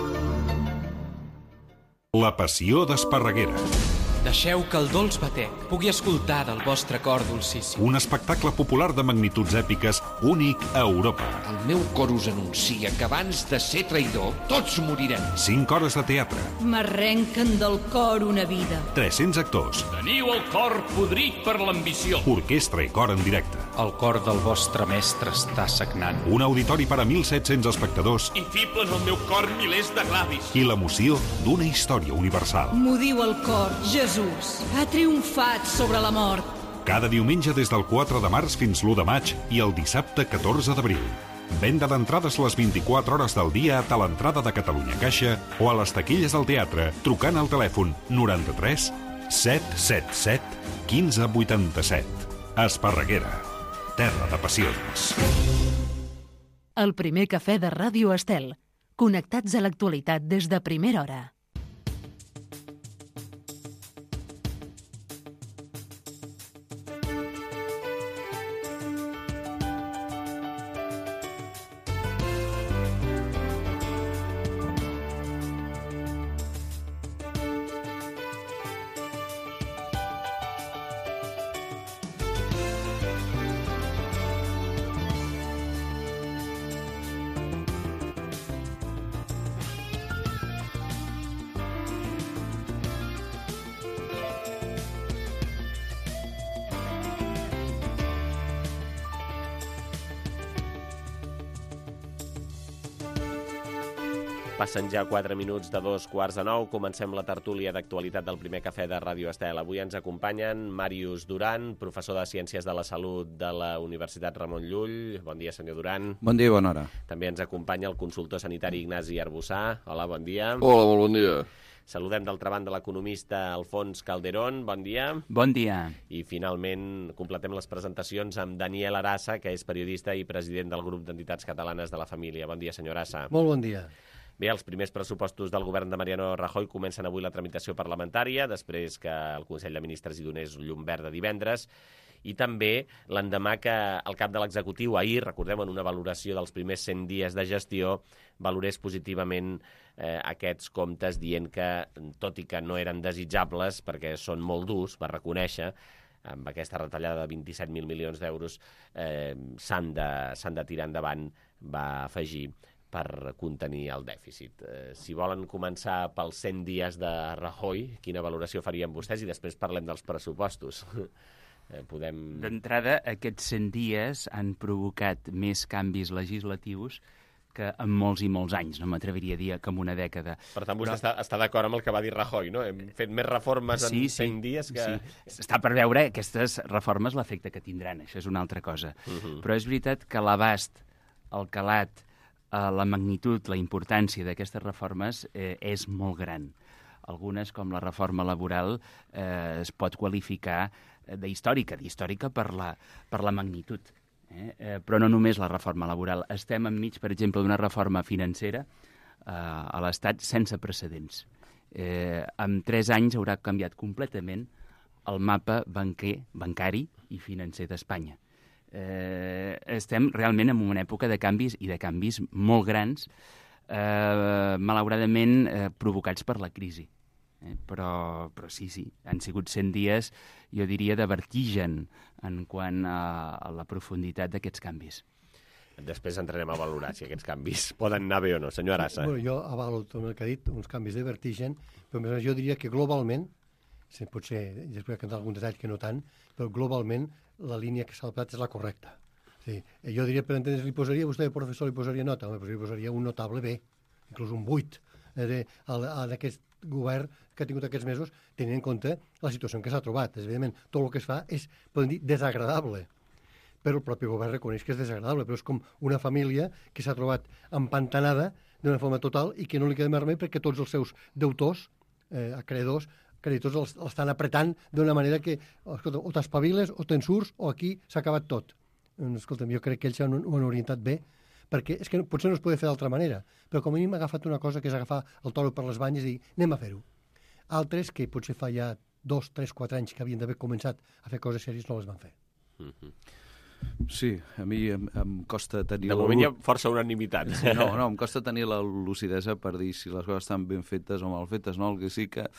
La Passió d'Esparreguera. Deixeu que el dolç batec pugui escoltar del vostre cor dolcíssim. Un espectacle popular de magnituds èpiques únic a Europa. El meu cor us anuncia que abans de ser traïdor, tots morirem. 5 hores de teatre. M'arrenquen del cor una vida. 300 actors. Teniu el cor podrit per l'ambició. Orquestra i cor en directe. El cor del vostre mestre està sagnant. Un auditori per a 1.700 espectadors. I fiblen el meu cor milers de clavis. I l'emoció d'una història universal. M'ho diu el cor, Jesús ha triomfat sobre la mort. Cada diumenge des del 4 de març fins l'1 de maig i el dissabte 14 d'abril. Venda d'entrades les 24 hores del dia a Talentrada de Catalunya Caixa o a les taquilles del teatre trucant al telèfon 93 777 1587. Esparreguera, terra de passions. El primer cafè de Ràdio Estel. Connectats a l'actualitat des de primera hora. Passen ja 4 minuts de 2:45. Comencem la tertúlia d'actualitat del primer cafè de Ràdio Estel. Avui ens acompanyen Màrius Duran, professor de Ciències de la Salut de la Universitat Ramon Llull. Bon dia, senyor Duran. Bon dia i bona hora. També ens acompanya el consultor sanitari Ignasi Arbussà. Hola, bon dia. Hola, molt bon dia. Saludem d'altra banda l'economista Alfons Calderón. Bon dia. Bon dia. I finalment completem les presentacions amb Daniel Arassa, que és periodista i president del grup d'entitats catalanes de la família. Bon dia, senyor Arassa. Molt bon dia. Bé, els primers pressupostos del govern de Mariano Rajoy comencen avui la tramitació parlamentària, després que el Consell de Ministres hi donés llum verda divendres, i també l'endemà que el cap de l'executiu, ahir, recordem, en una valoració dels primers 100 dies de gestió, valorés positivament aquests comptes, dient que, tot i que no eren desitjables, perquè són molt durs, va reconèixer, amb aquesta retallada de 27.000 milions d'euros, s'han de tirar endavant, va afegir, per contenir el dèficit. Si volen començar pels 100 dies de Rajoy, quina valoració farien vostès? I després parlem dels pressupostos. D'entrada, aquests 100 dies han provocat més canvis legislatius que en molts i molts anys, no m'atreviria a dir que en una dècada. Per tant, vostè està d'acord amb el que va dir Rajoy, no? Hem fet més reformes en 100 dies que... Sí, està per veure aquestes reformes l'efecte que tindran, això és una altra cosa. Però és veritat que l'abast, el calat, la magnitud, la importància d'aquestes reformes és molt gran. Algunes, com la reforma laboral, es pot qualificar d'històrica per la magnitud. Però no només la reforma laboral. Estem enmig, per exemple, d'una reforma financera a l'Estat sense precedents. En 3 anys haurà canviat completament el mapa bancari i financer d'Espanya. Estem realment en una època de canvis i de canvis molt grans, malauradament provocats per la crisi. Però sí, han sigut 100 dies, jo diria, de vertigen en quant a la profunditat d'aquests canvis. Després entrarem a valorar si aquests canvis poden anar bé o no. Senyor Arassa. Bueno, jo avalo tot el que ha dit, uns canvis de vertigen, però jo diria que globalment, potser després que algun detall que no tant, però globalment la línia que s'ha adoptat és la correcta. Sí. Jo diria, per entendre's, vostè de professor li posaria nota, però li posaria un notable B, inclús un 8, d'aquest govern que ha tingut aquests mesos, tenint en compte la situació en què s'ha trobat. Evidentment, tot el que es fa és, podem dir, desagradable. Però el propi govern reconeix que és desagradable, però és com una família que s'ha trobat empantanada d'una forma total i que no li queda més remei perquè tots els seus deutors, acreedors, creditors l'estan apretant d'una manera que, escolta, o t'espaviles o te'n surts o aquí s'ha acabat tot. Escolta'm, jo crec que ells ho han orientat bé, perquè és que potser no es pot fer d'altra manera, però com a mínim ha agafat una cosa que és agafar el toro per les banyes i dir, anem a fer-ho. Altres, que potser fa ja 2, 3, 4 anys que havien d'haver començat a fer coses sèries, no les van fer. Sí, a mi em costa tenir... De moment hi ha força unanimitat. Sí, no, em costa tenir la lucidesa per dir si les coses estan ben fetes o mal fetes, no? El que sí que...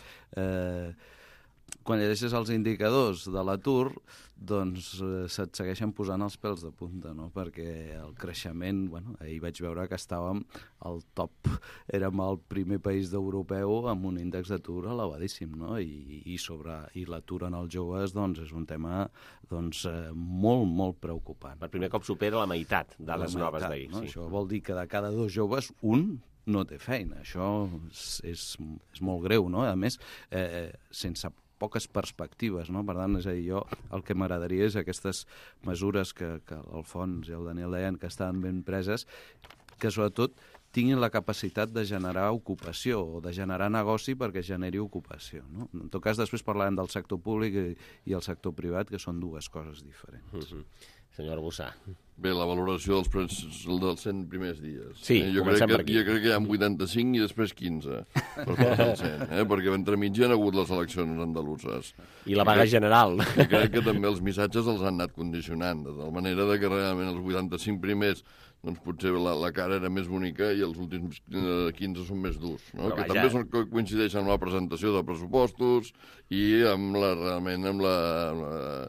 quan llegeixes els indicadors de l'atur, doncs se't segueixen posant els pèls de punta, no? Perquè el creixement, ahir vaig veure que estàvem al top, érem el primer país d'europeu amb un índex d'atur elevadíssim, no? I l'atur en els joves, doncs, és un tema molt, molt preocupant. Per primer cop supera la meitat de les noves d'ahir. No? Sí. Això vol dir que de cada 2 joves, un no té feina. Això és molt greu, no? A més, sense poques perspectives, no? Per tant, és a dir, jo el que m'agradaria és aquestes mesures que l'Alfons i el Daniel deien que estan ben preses, que sobretot tinguin la capacitat de generar ocupació o de generar negoci perquè generi ocupació, no? En tot cas, després parlarem del sector públic i el sector privat, que són 2 coses diferents. Senyor Arbussà. Bé, la valoració dels 100 primers dies. Sí, comencem per aquí. Jo crec que hi ha 85 i després 15 per part del 100, perquè entremig hi ha hagut les eleccions andaluses. I la vaga general. I crec que també els missatges els han anat condicionant, de tal manera que realment els 85 primers doncs potser la cara era més bonica i els últims 15 són més durs, no? Que també coincideixen amb la presentació de pressupostos i amb la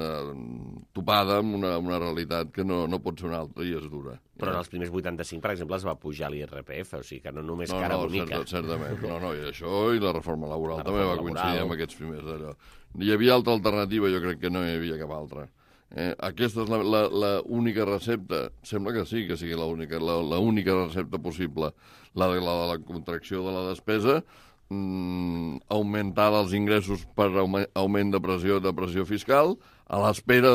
topada amb una realitat que no pot ser una altra i és dura. Però en els primers 85, per exemple, es va pujar l'IRPF, o sigui que no només cara bonica. Certament. I això i la reforma laboral també va coincidir amb aquests primers d'allò. Hi havia altra alternativa, jo crec que no hi havia cap altra. Aquesta és l'única recepta, sembla que sí que sigui l'única recepta possible, la de la contracció de la despesa, augmentar els ingressos per augment de pressió fiscal, a l'espera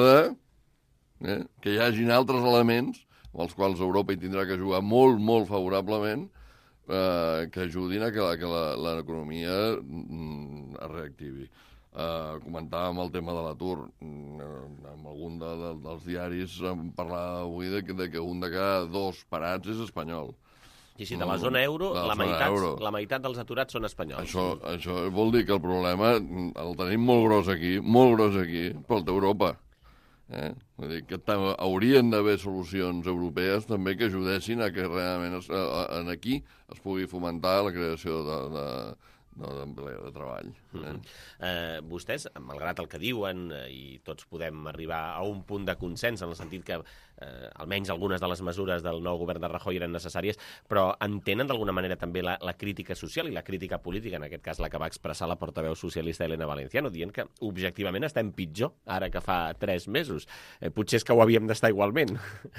que hi hagin altres elements amb els quals Europa hi tindrà que jugar molt, molt favorablement, que ajudin a que l'economia es reactivi. Comentàvem el tema de l'atur. Amb algun dels diaris parlava avui que un de cada dos parats és espanyol. Sí, de la zona euro, la meitat dels aturats són espanyols. Això vol dir que el problema el tenim molt gros aquí, pel d'Europa. Vull dir que haurien d'haver solucions europees també que ajudessin a que realment aquí es pugui fomentar la creació de treball. Vostès, malgrat el que diuen, i tots podem arribar a un punt de consens en el sentit que almenys algunes de les mesures del nou govern de Rajoy eren necessàries, però entenen d'alguna manera també la crítica social i la crítica política, en aquest cas la que va expressar la portaveu socialista Elena Valenciano, dient que objectivament estem pitjor ara que fa 3 mesos. Potser és que ho havíem d'estar igualment.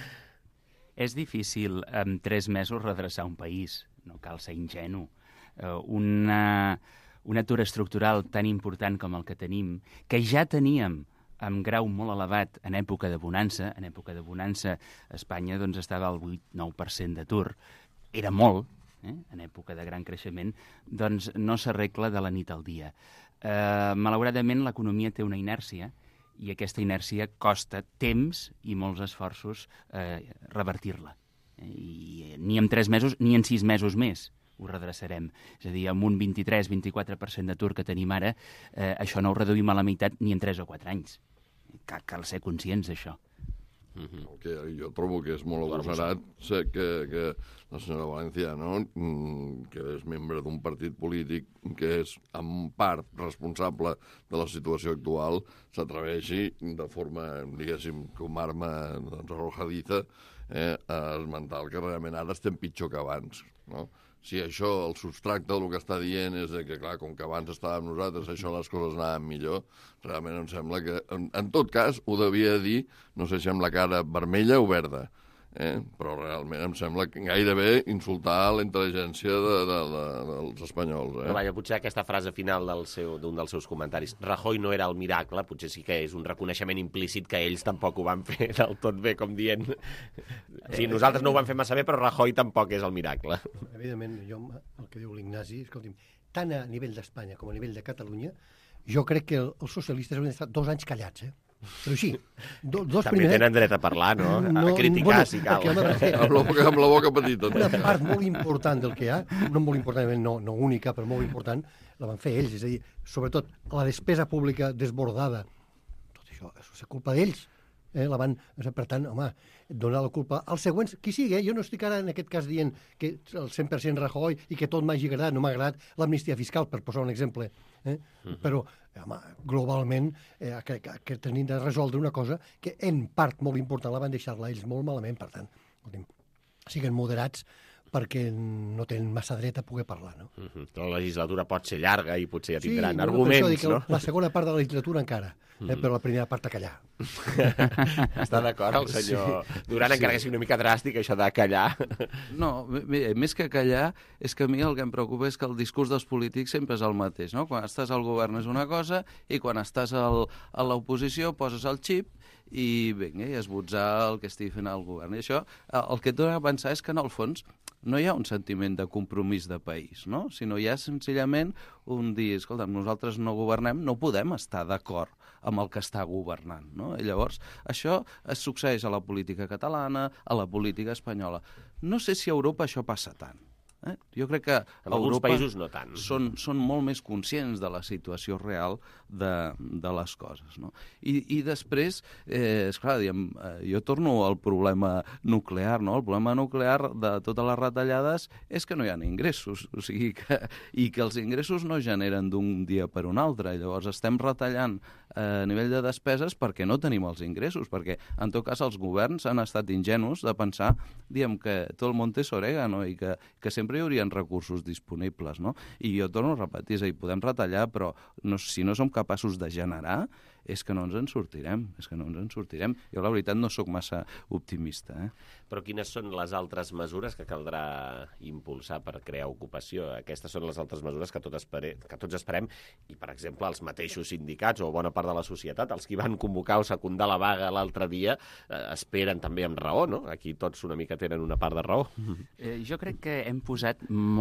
És difícil en 3 mesos redreçar un país, no cal ser ingenu. Un atur estructural tan important com el que tenim, que ja teníem amb grau molt elevat en època de bonança. En època de bonança Espanya estava al 8-9% d'atur. Era molt, en època de gran creixement, doncs no s'arregla de la nit al dia. Malauradament l'economia té una inèrcia i aquesta inèrcia costa temps i molts esforços revertir-la. I ni en 3 mesos ni en 6 mesos més ho redreçarem. És a dir, amb un 23-24% d'atur que tenim ara, això no ho reduïm a la meitat ni en 3 o 4 anys. Cal ser conscients d'això. Jo trobo que és molt agosarat que la senyora Valenciano, que és membre d'un partit polític que és en part responsable de la situació actual, s'atreveixi de forma, diguéssim, com arma arrojadiza, a esmentar que realment ara estem pitjor que abans, no? Si això, el substracte del que està dient és que, clar, com que abans estàvem nosaltres, això les coses anaven millor, realment em sembla que, en tot cas, ho devia dir, no sé si amb la cara vermella o verda, però realment em sembla que gairebé insultar la intel·ligència dels espanyols. Però vaja, potser aquesta frase final d'un dels seus comentaris, Rajoy no era el miracle, potser sí que és un reconeixement implícit que ells tampoc ho van fer del tot bé, com dient... Sí, nosaltres no ho vam fer massa bé, però Rajoy tampoc és el miracle. Evidentment, el que diu l'Ignasi, escolti'm, tant a nivell d'Espanya com a nivell de Catalunya, jo crec que els socialistes haurien d'estar 2 anys callats, Però així, també tenen dret a parlar, no? A criticar, si cal. Amb la boca petita. Una part molt important del que hi ha, no molt important, no única, però molt important, la van fer ells. És a dir, sobretot la despesa pública desbordada. Tot això és culpa d'ells. Per tant, home, donar la culpa als següents, qui sigui, jo no estic ara en aquest cas dient que el 100% Rajoy i que tot m'hagi agradat, no m'ha agradat l'amnistia fiscal, per posar un exemple, però, home, globalment que tenim de resoldre una cosa que en part molt important la van deixar-la ells molt malament, per tant, siguin moderats perquè no tenen massa dret a poder parlar, no? La legislatura pot ser llarga i potser ja tindran arguments, no? La segona part de la legislatura encara, però la primera part a callar. Està d'acord el senyor Duran, encara que sigui una mica dràstic, això de callar? No, més que callar, és que a mi el que em preocupa és que el discurs dels polítics sempre és el mateix, no? Quan estàs al govern és una cosa i quan estàs a l'oposició poses el xip i vinga, i esbotzar el que estigui fent el govern. I això, el que et dona a pensar és que en el fons no hi ha un sentiment de compromís de país, no? Sinó hi ha senzillament un dir, escolta, nosaltres no governem, no podem estar d'acord amb el que està governant, no? I llavors, això es succeeix a la política catalana, a la política espanyola. No sé si a Europa això passa tant. Jo crec que en alguns països no tant. Són molt més conscients de la situació real de les coses. No? I després, esclar, jo torno al problema nuclear. No? El problema nuclear de totes les retallades és que no hi ha ingressos. O sigui i que els ingressos no generen d'un dia per un altre. I llavors estem retallant a nivell de despeses perquè no tenim els ingressos, perquè en tot cas els governs han estat ingenus de pensar, diguem, que tot el monte és orégano i que sempre hi haurien recursos disponibles, no? I jo torno a repetir, és a dir, podem retallar, però si no som capaços de generar, és que no ens en sortirem. Jo, la veritat, no sóc massa optimista. Però quines són les altres mesures que caldrà impulsar per crear ocupació? Aquestes són les altres mesures que tots esperem i, per exemple, els mateixos sindicats o bona part de la societat, els que van convocar o secundar la vaga l'altre dia, esperen també amb raó, no? Aquí tots una mica tenen una part de raó. Jo crec que hem posat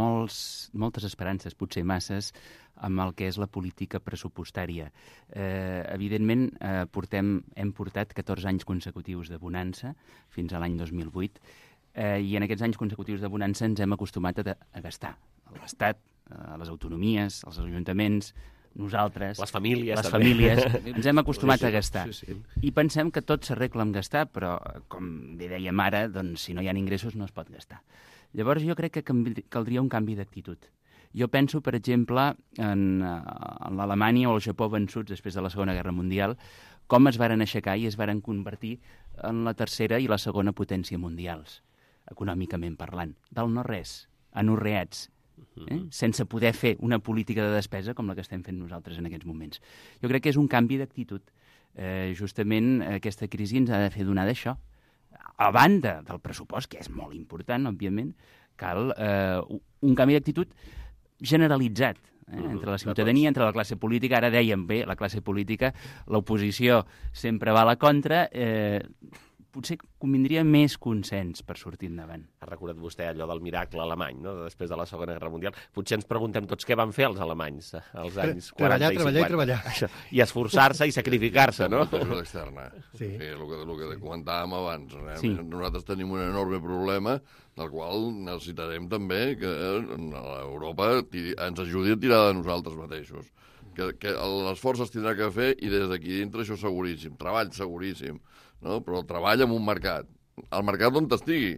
moltes esperances, potser masses, amb el que és la política pressupostària. Evidentment, hem portat 14 anys consecutius de bonança, fins a l'any 2008, i en aquests anys consecutius de bonança ens hem acostumat a gastar. L'Estat, les autonomies, els ajuntaments, nosaltres, les famílies, ens hem acostumat a gastar. I pensem que tot s'arregla amb gastar, però, com bé dèiem ara, doncs, si no hi ha ingressos no es pot gastar. Llavors jo crec que caldria un canvi d'actitud. Jo penso, per exemple, en l'Alemanya o el Japó vençuts després de la Segona Guerra Mundial, com es varen aixecar i es varen convertir en la tercera i la segona potència mundials, econòmicament parlant. Del no-res, anorreats, sense poder fer una política de despesa com la que estem fent nosaltres en aquests moments. Jo crec que és un canvi d'actitud. Justament aquesta crisi ens ha de fer donar d'això. A banda del pressupost, que és molt important, òbviament, cal un canvi d'actitud generalitzat entre la ciutadania, entre la classe política. Ara dèiem, bé, la classe política, l'oposició sempre va a la contra, potser convindria més consens per sortir endavant. Ha recordat vostè allò del miracle alemany, no? Després de la Segona Guerra Mundial. Potser ens preguntem tots què van fer els alemanys als anys 40 i 50. Treballar. I esforçar-se i sacrificar-se, no? Externa. Sí. El que comentàvem abans. Sí. Nosaltres tenim un enorme problema del qual necessitarem també que Europa ens ajudi a tirar de nosaltres mateixos. Que l'esforç es tindrà que fer i des d'aquí dintre això seguríssim. Treball seguríssim. No? Però treballa en un mercat. El mercat on estigui.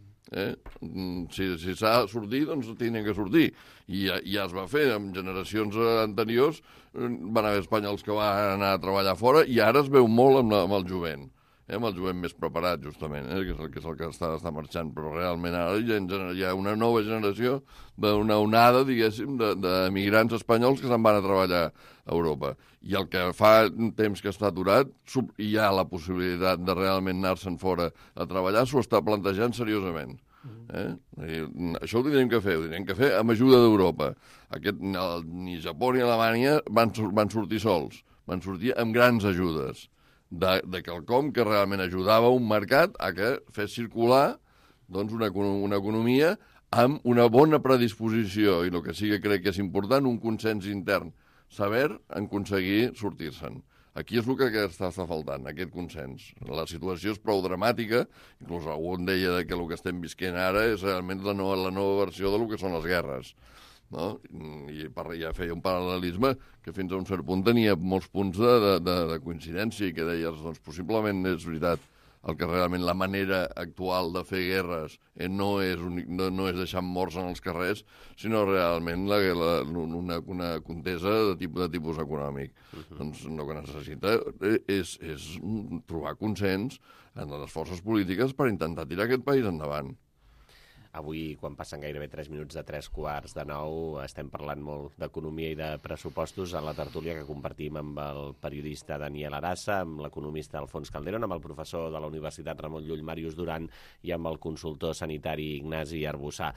Si s'ha de sortir, doncs tenen que sortir. I ja es va fer. En generacions anteriors van haver espanyols que van anar a treballar fora i ara es veu molt amb el jovent. Amb el jovent més preparat, justament, que és el que està marxant. Però realment ara hi ha una nova generació d'una onada, diguéssim, d'emigrants espanyols que se'n van a treballar a Europa. I el que fa temps que està aturat, hi ha la possibilitat de realment anar-se'n fora a treballar, s'ho està plantejant seriosament. Això ho tindrem que fer amb ajuda d'Europa. Ni Japó ni Alemanya van sortir sols, van sortir amb grans ajudes de quelcom que realment ajudava un mercat a que fes circular doncs, una economia amb una bona predisposició i el que sí que crec que és important, un consens intern saber en aconseguir sortir-se'n. Aquí és el que està faltant, aquest consens. La situació és prou dramàtica, inclús algú en deia que el que estem visquent ara és realment la nova versió del que són les guerres. No? I ja feia un paral·lelisme que fins a un cert punt tenia molts punts de coincidència i que deies, doncs possiblement és veritat el que realment la manera actual de fer guerres no és deixar morts en els carrers, sinó realment una contesa de tipus econòmic. Doncs el que necessita és trobar consens en les forces polítiques per intentar tirar aquest país endavant. Avui, quan passen gairebé 3 minuts de 3:45, estem parlant molt d'economia i de pressupostos a la tertúlia que compartim amb el periodista Daniel Arassa, amb l'economista Alfons Calderón, amb el professor de la Universitat Ramon Llull, Màrius Duran, i amb el consultor sanitari Ignasi Arbussà.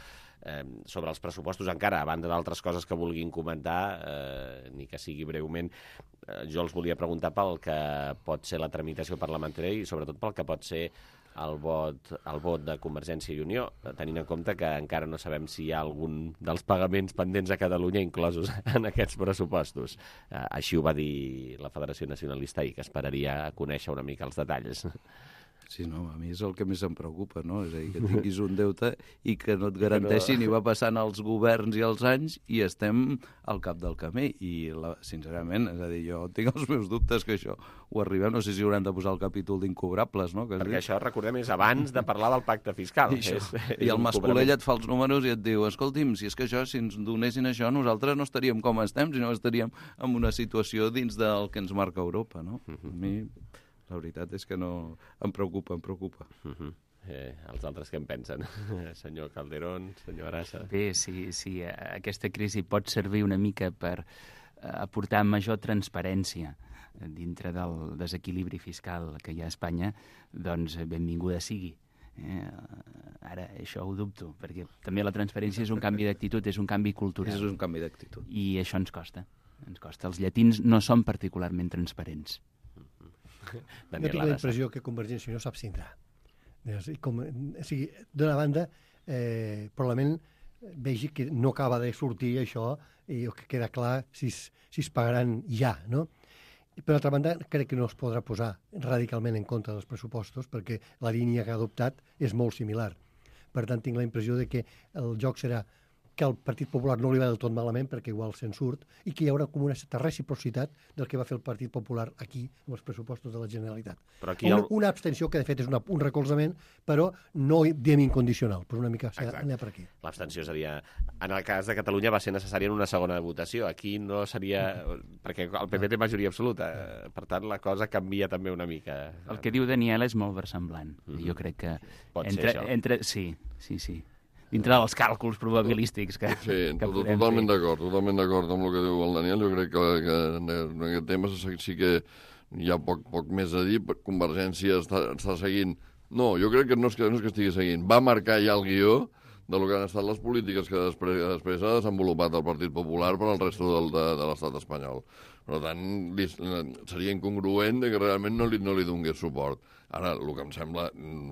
Sobre els pressupostos encara, a banda d'altres coses que vulguin comentar, ni que sigui breument, jo els volia preguntar pel que pot ser la tramitació parlamentària i sobretot pel que pot ser el vot de Convergència i Unió, tenint en compte que encara no sabem si hi ha algun dels pagaments pendents a Catalunya inclosos en aquests pressupostos. Així ho va dir la Federació Nacionalista ahir, que esperaria conèixer una mica els detalls. Sí, no, a mi és el que més em preocupa, no? És a dir, que tinguis un deute i que no et garanteixin i va passant els governs i els anys i estem al cap del camí. I, sincerament, és a dir, jo tinc els meus dubtes que això ho arribem. No sé si hauran de posar el capítol d'incobrables, no? Perquè això, recordem, és abans de parlar del pacte fiscal. I el Mascolell et fa els números i et diu, escolti'm, si és que això, si ens donessin això, nosaltres no estaríem com estem, sinó estaríem en una situació dins del que ens marca Europa, no? A mi... La veritat és que no... Em preocupa. Els altres què en pensen? Senyor Calderón, senyor Arasa... Bé, si aquesta crisi pot servir una mica per aportar major transparència dintre del desequilibri fiscal que hi ha a Espanya, doncs benvinguda sigui. Ara, això ho dubto, perquè també la transparència és un canvi d'actitud, és un canvi cultural. És un canvi d'actitud. I això ens costa. Els llatins no són particularment transparents. Jo tinc la impressió que Convergència i Unió s'abstindrà. D'una banda, probablement vegi que no acaba de sortir això i que queda clar si es pagaran ja, no? Per altra banda, crec que no es podrà posar radicalment en contra dels pressupostos perquè la línia que ha adoptat és molt similar. Per tant, tinc la impressió de que el joc serà que al Partit Popular no li va del tot malament perquè igual se'n surt i que hi haurà com una certa reciprocitat del que va fer el Partit Popular aquí amb els pressupostos de la Generalitat. Una abstenció que de fet és un recolzament, però no diem incondicional, però una mica anar per aquí. L'abstenció seria, en el cas de Catalunya va ser necessària en una segona votació, aquí no seria, perquè el PP té majoria absoluta, per tant la cosa canvia també una mica. El que diu Daniel és molt versemblant, jo crec que... Pot ser això? Sí. Dintre dels càlculs probabilístics que podem totalment d'acord amb el que diu el Daniel. Jo crec que en aquest tema sí que hi ha poc més a dir. Convergència està seguint... No, jo crec que no és que estigui seguint. Va marcar ja el guió del que han estat les polítiques que després ha desenvolupat el Partit Popular per al resto de l'estat espanyol. Per tant, seria incongruent que realment no li donés suport. Ara, el que em sembla...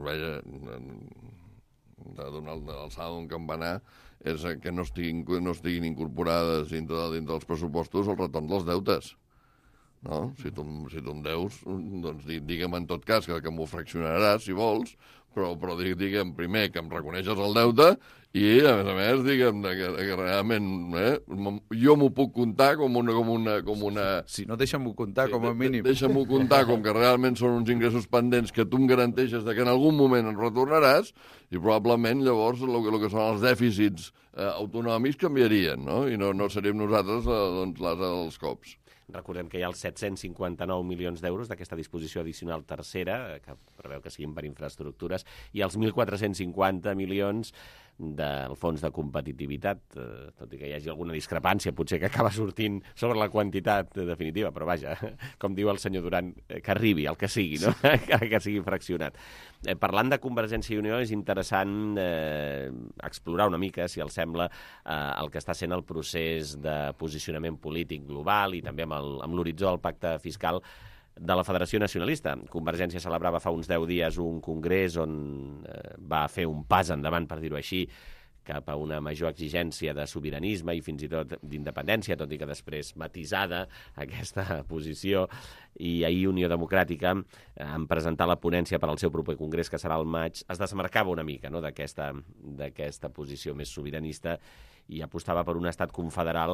de donar l'alçada d'un campanar és que no estiguin incorporades dintre dels pressupostos el retorn dels deutes. No? Si tu em deus, doncs digue'm en tot cas que m'ho fraccionaràs, si vols, però digue'm primer que em reconeixes el deute i, a més, digue'm que realment jo m'ho puc comptar com una... Si no, deixa'm-ho comptar com a mínim. Deixa'm-ho comptar com que realment són uns ingressos pendents que tu em garanteixes que en algun moment ens retornaràs i probablement llavors el que són els dèficits autonòmics canviarien, no? I no seríem nosaltres l'asa dels cops. Recordem que hi ha els 759 milions d'euros d'aquesta disposició addicional tercera, que preveu que siguin per infraestructures, i els 1.450 milions del fons de competitivitat, tot i que hi hagi alguna discrepància, potser que acaba sortint sobre la quantitat definitiva, però vaja, com diu el senyor Duran, que arribi, el que sigui, no? Que sigui fraccionat. Parlant de Convergència i Unió, és interessant explorar una mica, si els sembla, el que està sent el procés de posicionament polític global i també amb l'horitzó del pacte fiscal de la Federació Nacionalista. Convergència celebrava fa uns 10 dies un congrés on va fer un pas endavant, per dir-ho així, cap a una major exigència de sobiranisme i fins i tot d'independència, tot i que després matisada aquesta posició. I ahir Unió Democràtica, en presentar la ponència per al seu proper congrés, que serà al maig, es desmarcava una mica, no?, d'aquesta posició més sobiranista i apostava per un estat confederal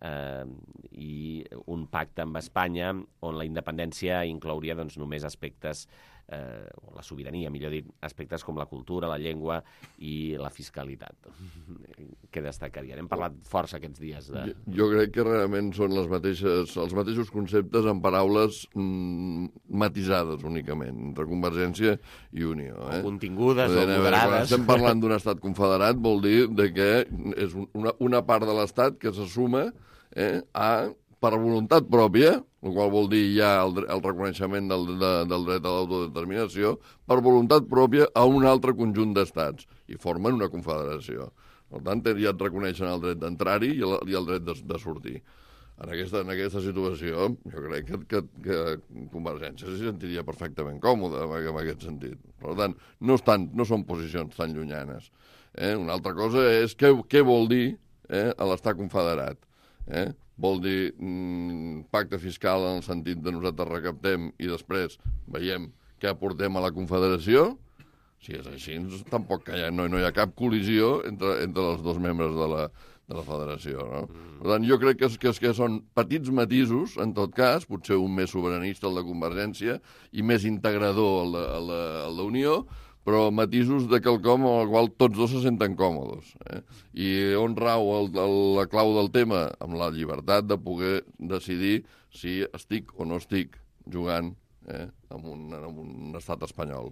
i un pacte amb Espanya on la independència inclouria doncs, només aspectes, o la sobirania, millor dit, aspectes com la cultura, la llengua i la fiscalitat. Què destacaria? Hem parlat força aquests dies. Jo crec que realment són els mateixos conceptes en paraules matisades únicament, entre Convergència i Unió. O contingudes o moderades. Quan estem parlant d'un estat confederat vol dir que és una part de l'estat que se suma per voluntat pròpia, el qual vol dir ja el reconeixement del dret a l'autodeterminació, per voluntat pròpia a un altre conjunt d'estats, i formen una confederació. Per tant, ja et reconeixen el dret d'entrar-hi i el dret de sortir. En aquesta situació, jo crec que Convergència s'hi sentiria perfectament còmode en aquest sentit. Per tant, no són posicions tan llunyanes. Una altra cosa és què vol dir a l'estat confederat. Vol dir pacte fiscal en el sentit de nosaltres recaptem i després veiem què aportem a la confederació. Si és així, tampoc no hi ha cap col·lisió entre els dos membres de la federació, no? Per tant, jo crec que són petits matisos, en tot cas, potser un més sobiranista, el de Convergència, i més integrador, el d'Unió, però matisos de quelcom amb el qual tots dos se senten còmodes. I on rau la clau del tema? Amb la llibertat de poder decidir si estic o no estic jugant en un estat espanyol.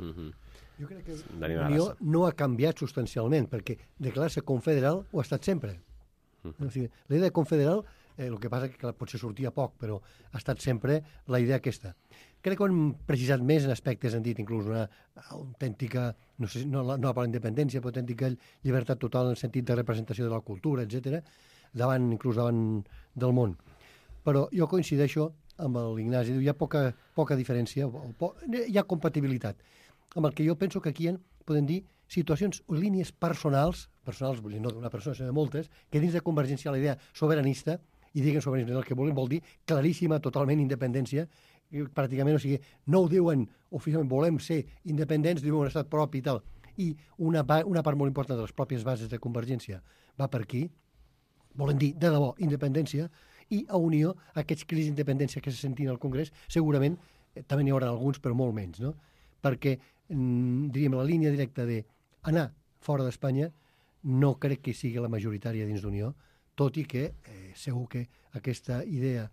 Jo crec que l'Unió no ha canviat substancialment, perquè declarar-se confederal ho ha estat sempre. O sigui, la idea de confederal, el que passa que potser sortia poc, però ha estat sempre la idea aquesta. Crec que ho han precisat més en aspectes, han dit inclús una autèntica, no sé, no per la independència, però autèntica llibertat total en el sentit de representació de la cultura, etc., inclús davant del món. Però jo coincideixo amb l'Ignasi, hi ha poca diferència, hi ha compatibilitat. Amb el que jo penso que aquí podem dir situacions o línies personals, vull dir, no d'una persona, sinó de moltes, que dins de Convergència la idea sobiranista, i diguen sobiranista, el que volen vol dir claríssima, totalment independència, pràcticament, o sigui, no ho diuen oficialment, volem ser independents, diuen un estat propi i tal. I una part molt important de les pròpies bases de Convergència va per aquí, volen dir, de debò, independència, i a Unió, aquests crits d'independència que se sentin al Congrés, segurament també n'hi haurà alguns, però molt menys, no? Perquè, diríem, la línia directa d'anar fora d'Espanya no crec que sigui la majoritària dins d'Unió, tot i que segur que aquesta idea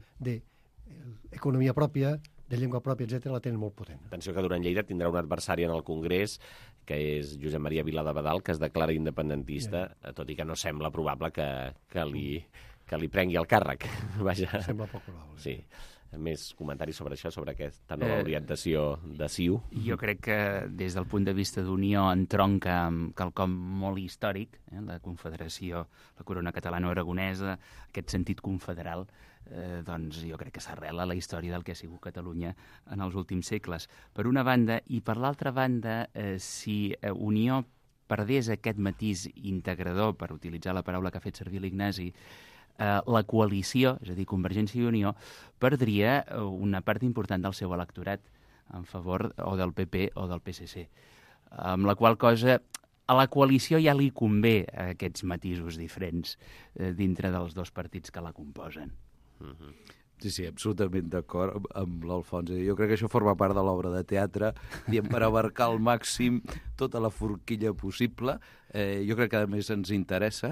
d'economia pròpia, de llengua pròpia, etc., la tenen molt potent. Atenció que Duran Lleida tindrà un adversari en el Congrés, que és Josep Maria Vilà de Badal, que es declara independentista, tot i que no sembla probable que li prengui el càrrec. Vaja. Sembla poc probable. Sí. Més comentaris sobre això, sobre aquesta nova orientació de CiU? Jo crec que des del punt de vista d'Unió entronca amb quelcom molt històric, la Confederació, la corona catalano-aragonesa, aquest sentit confederal, doncs jo crec que s'arrela a la història del que ha sigut Catalunya en els últims segles. Per una banda, i per l'altra banda, si Unió perdés aquest matís integrador, per utilitzar la paraula que ha fet servir l'Ignasi, la coalició, és a dir, Convergència i Unió, perdria una part important del seu electorat en favor o del PP o del PSC. Amb la qual cosa, a la coalició ja li convé aquests matisos diferents dintre dels dos partits que la composen. Sí, absolutament d'acord amb l'Alfons. Jo crec que això forma part de l'obra de teatre, per abarcar al màxim tota la forquilla possible. Jo crec que, a més, ens interessa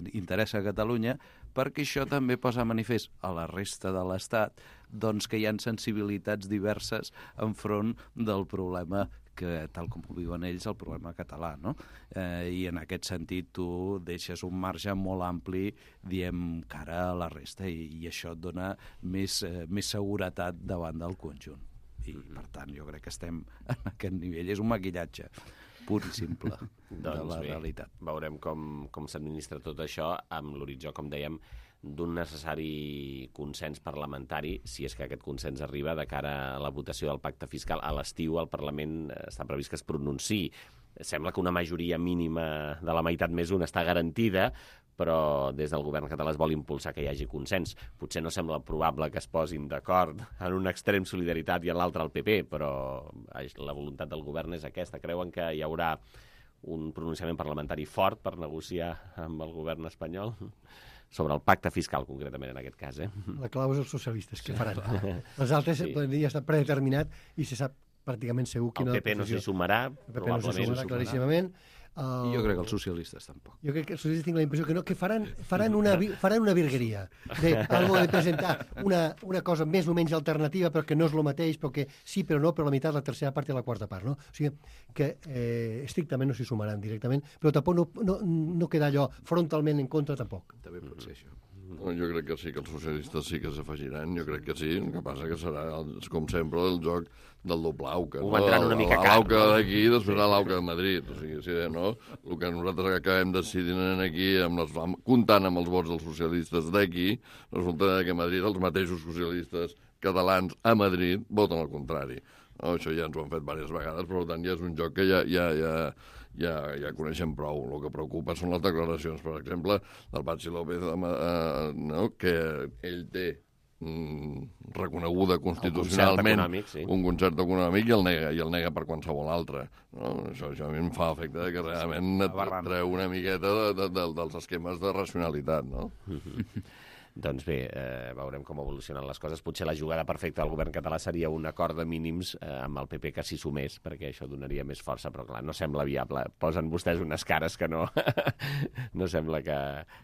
a Catalunya, perquè això també posa a manifest a la resta de l'Estat doncs que hi ha sensibilitats diverses enfront del problema que, tal com ho viuen ells, el problema català, no? I en aquest sentit tu deixes un marge molt ampli, diem, cara a la resta, i això et dona més seguretat davant del conjunt. I, per tant, jo crec que estem en aquest nivell. És un maquillatge pur i simple de la realitat. Veurem com s'administra tot això amb l'horitzó, com dèiem, d'un necessari consens parlamentari, si és que aquest consens arriba de cara a la votació del pacte fiscal. A l'estiu el Parlament està previst que es pronunciï. Sembla que una majoria mínima de la meitat més un està garantida, però des del govern català es vol impulsar que hi hagi consens. Potser no sembla probable que es posin d'acord en un extrem Solidaritat i en l'altre el PP, però la voluntat del govern és aquesta. Creuen que hi haurà un pronunciament parlamentari fort per negociar amb el govern espanyol sobre el pacte fiscal, concretament, en aquest cas. La clau és els socialistes, que faran. Les altres ja està predeterminat i se sap pràcticament segur quina... El PP no s'hi sumarà, probablement. El PP no s'hi sumarà, claríssimament. Jo crec que els socialistes tampoc. Jo crec que els socialistes tinc la impressió que faran una virgueria de presentar una cosa més o menys alternativa, però que no és el mateix, però que sí, però no, però la meitat, la tercera part i la quarta part, no? O sigui, que estrictament no s'hi sumaran directament, però tampoc no queda allò frontalment en contra, tampoc. També pot ser això. Jo crec que sí, que els socialistes sí que s'afegiran, jo crec que sí, el que passa que serà, com sempre, el joc del doble auca. Ho vendran una mica car. L'auca d'aquí i després l'auca de Madrid. O sigui, no? El que nosaltres acabem decidint aquí, comptant amb els vots dels socialistes d'aquí, resulta que a Madrid els mateixos socialistes catalans a Madrid voten al contrari. No, això ja ens ho han fet diverses vegades, però per tant ja és un joc que ja coneixem prou. El que preocupa són les declaracions, per exemple, del Patxi López, que ell té reconeguda constitucionalment un concert econòmic i el nega per qualsevol altre. No? Això a mi em fa efecte que realment et treu una miqueta dels esquemes de racionalitat, no? Doncs bé, veurem com evolucionen les coses. Potser la jugada perfecta del govern català seria un acord de mínims amb el PP que s'hi sumés, perquè això donaria més força, però clar, no sembla viable. Posen vostès unes cares que no no sembla que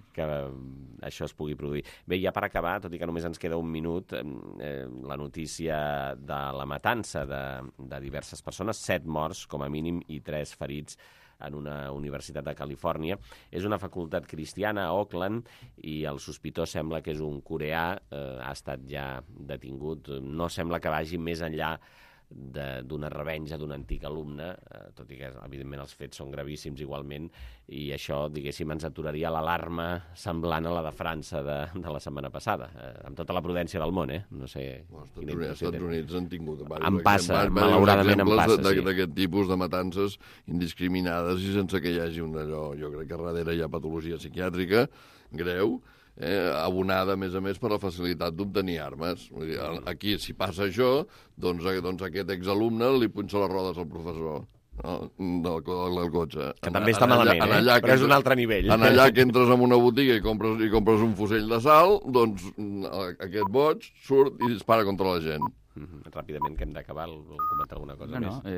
això es pugui produir. Bé, ja per acabar, tot i que només ens queda un minut, la notícia de la matança de diverses persones, 7 morts com a mínim i 3 ferits en una universitat de Califòrnia. És una facultat cristiana a Oakland i el sospitós sembla que és un coreà, ha estat ja detingut. No sembla que vagi més enllà d'una revenja d'un antic alumne, tot i que, evidentment, els fets són gravíssims igualment, i això, diguéssim, ens aturaria l'alarma semblant a la de França de la setmana passada, amb tota la prudència del món, No sé... Els Estats Units han tingut malauradament en passa, sí. D'aquest tipus de matances indiscriminades i sense que hi hagi un allò. Jo crec que darrere hi ha patologia psiquiàtrica greu, abonada, a més, per la facilitat d'obtenir armes. Aquí, si passa això, doncs aquest exalumne li punxa les rodes al professor del cotxe. Que també està malament, però és un altre nivell. En allà que entres en una botiga i compres un fusell de sal, doncs aquest boig surt i dispara contra la gent. Ràpidament, que hem d'acabar, vol comentar alguna cosa més?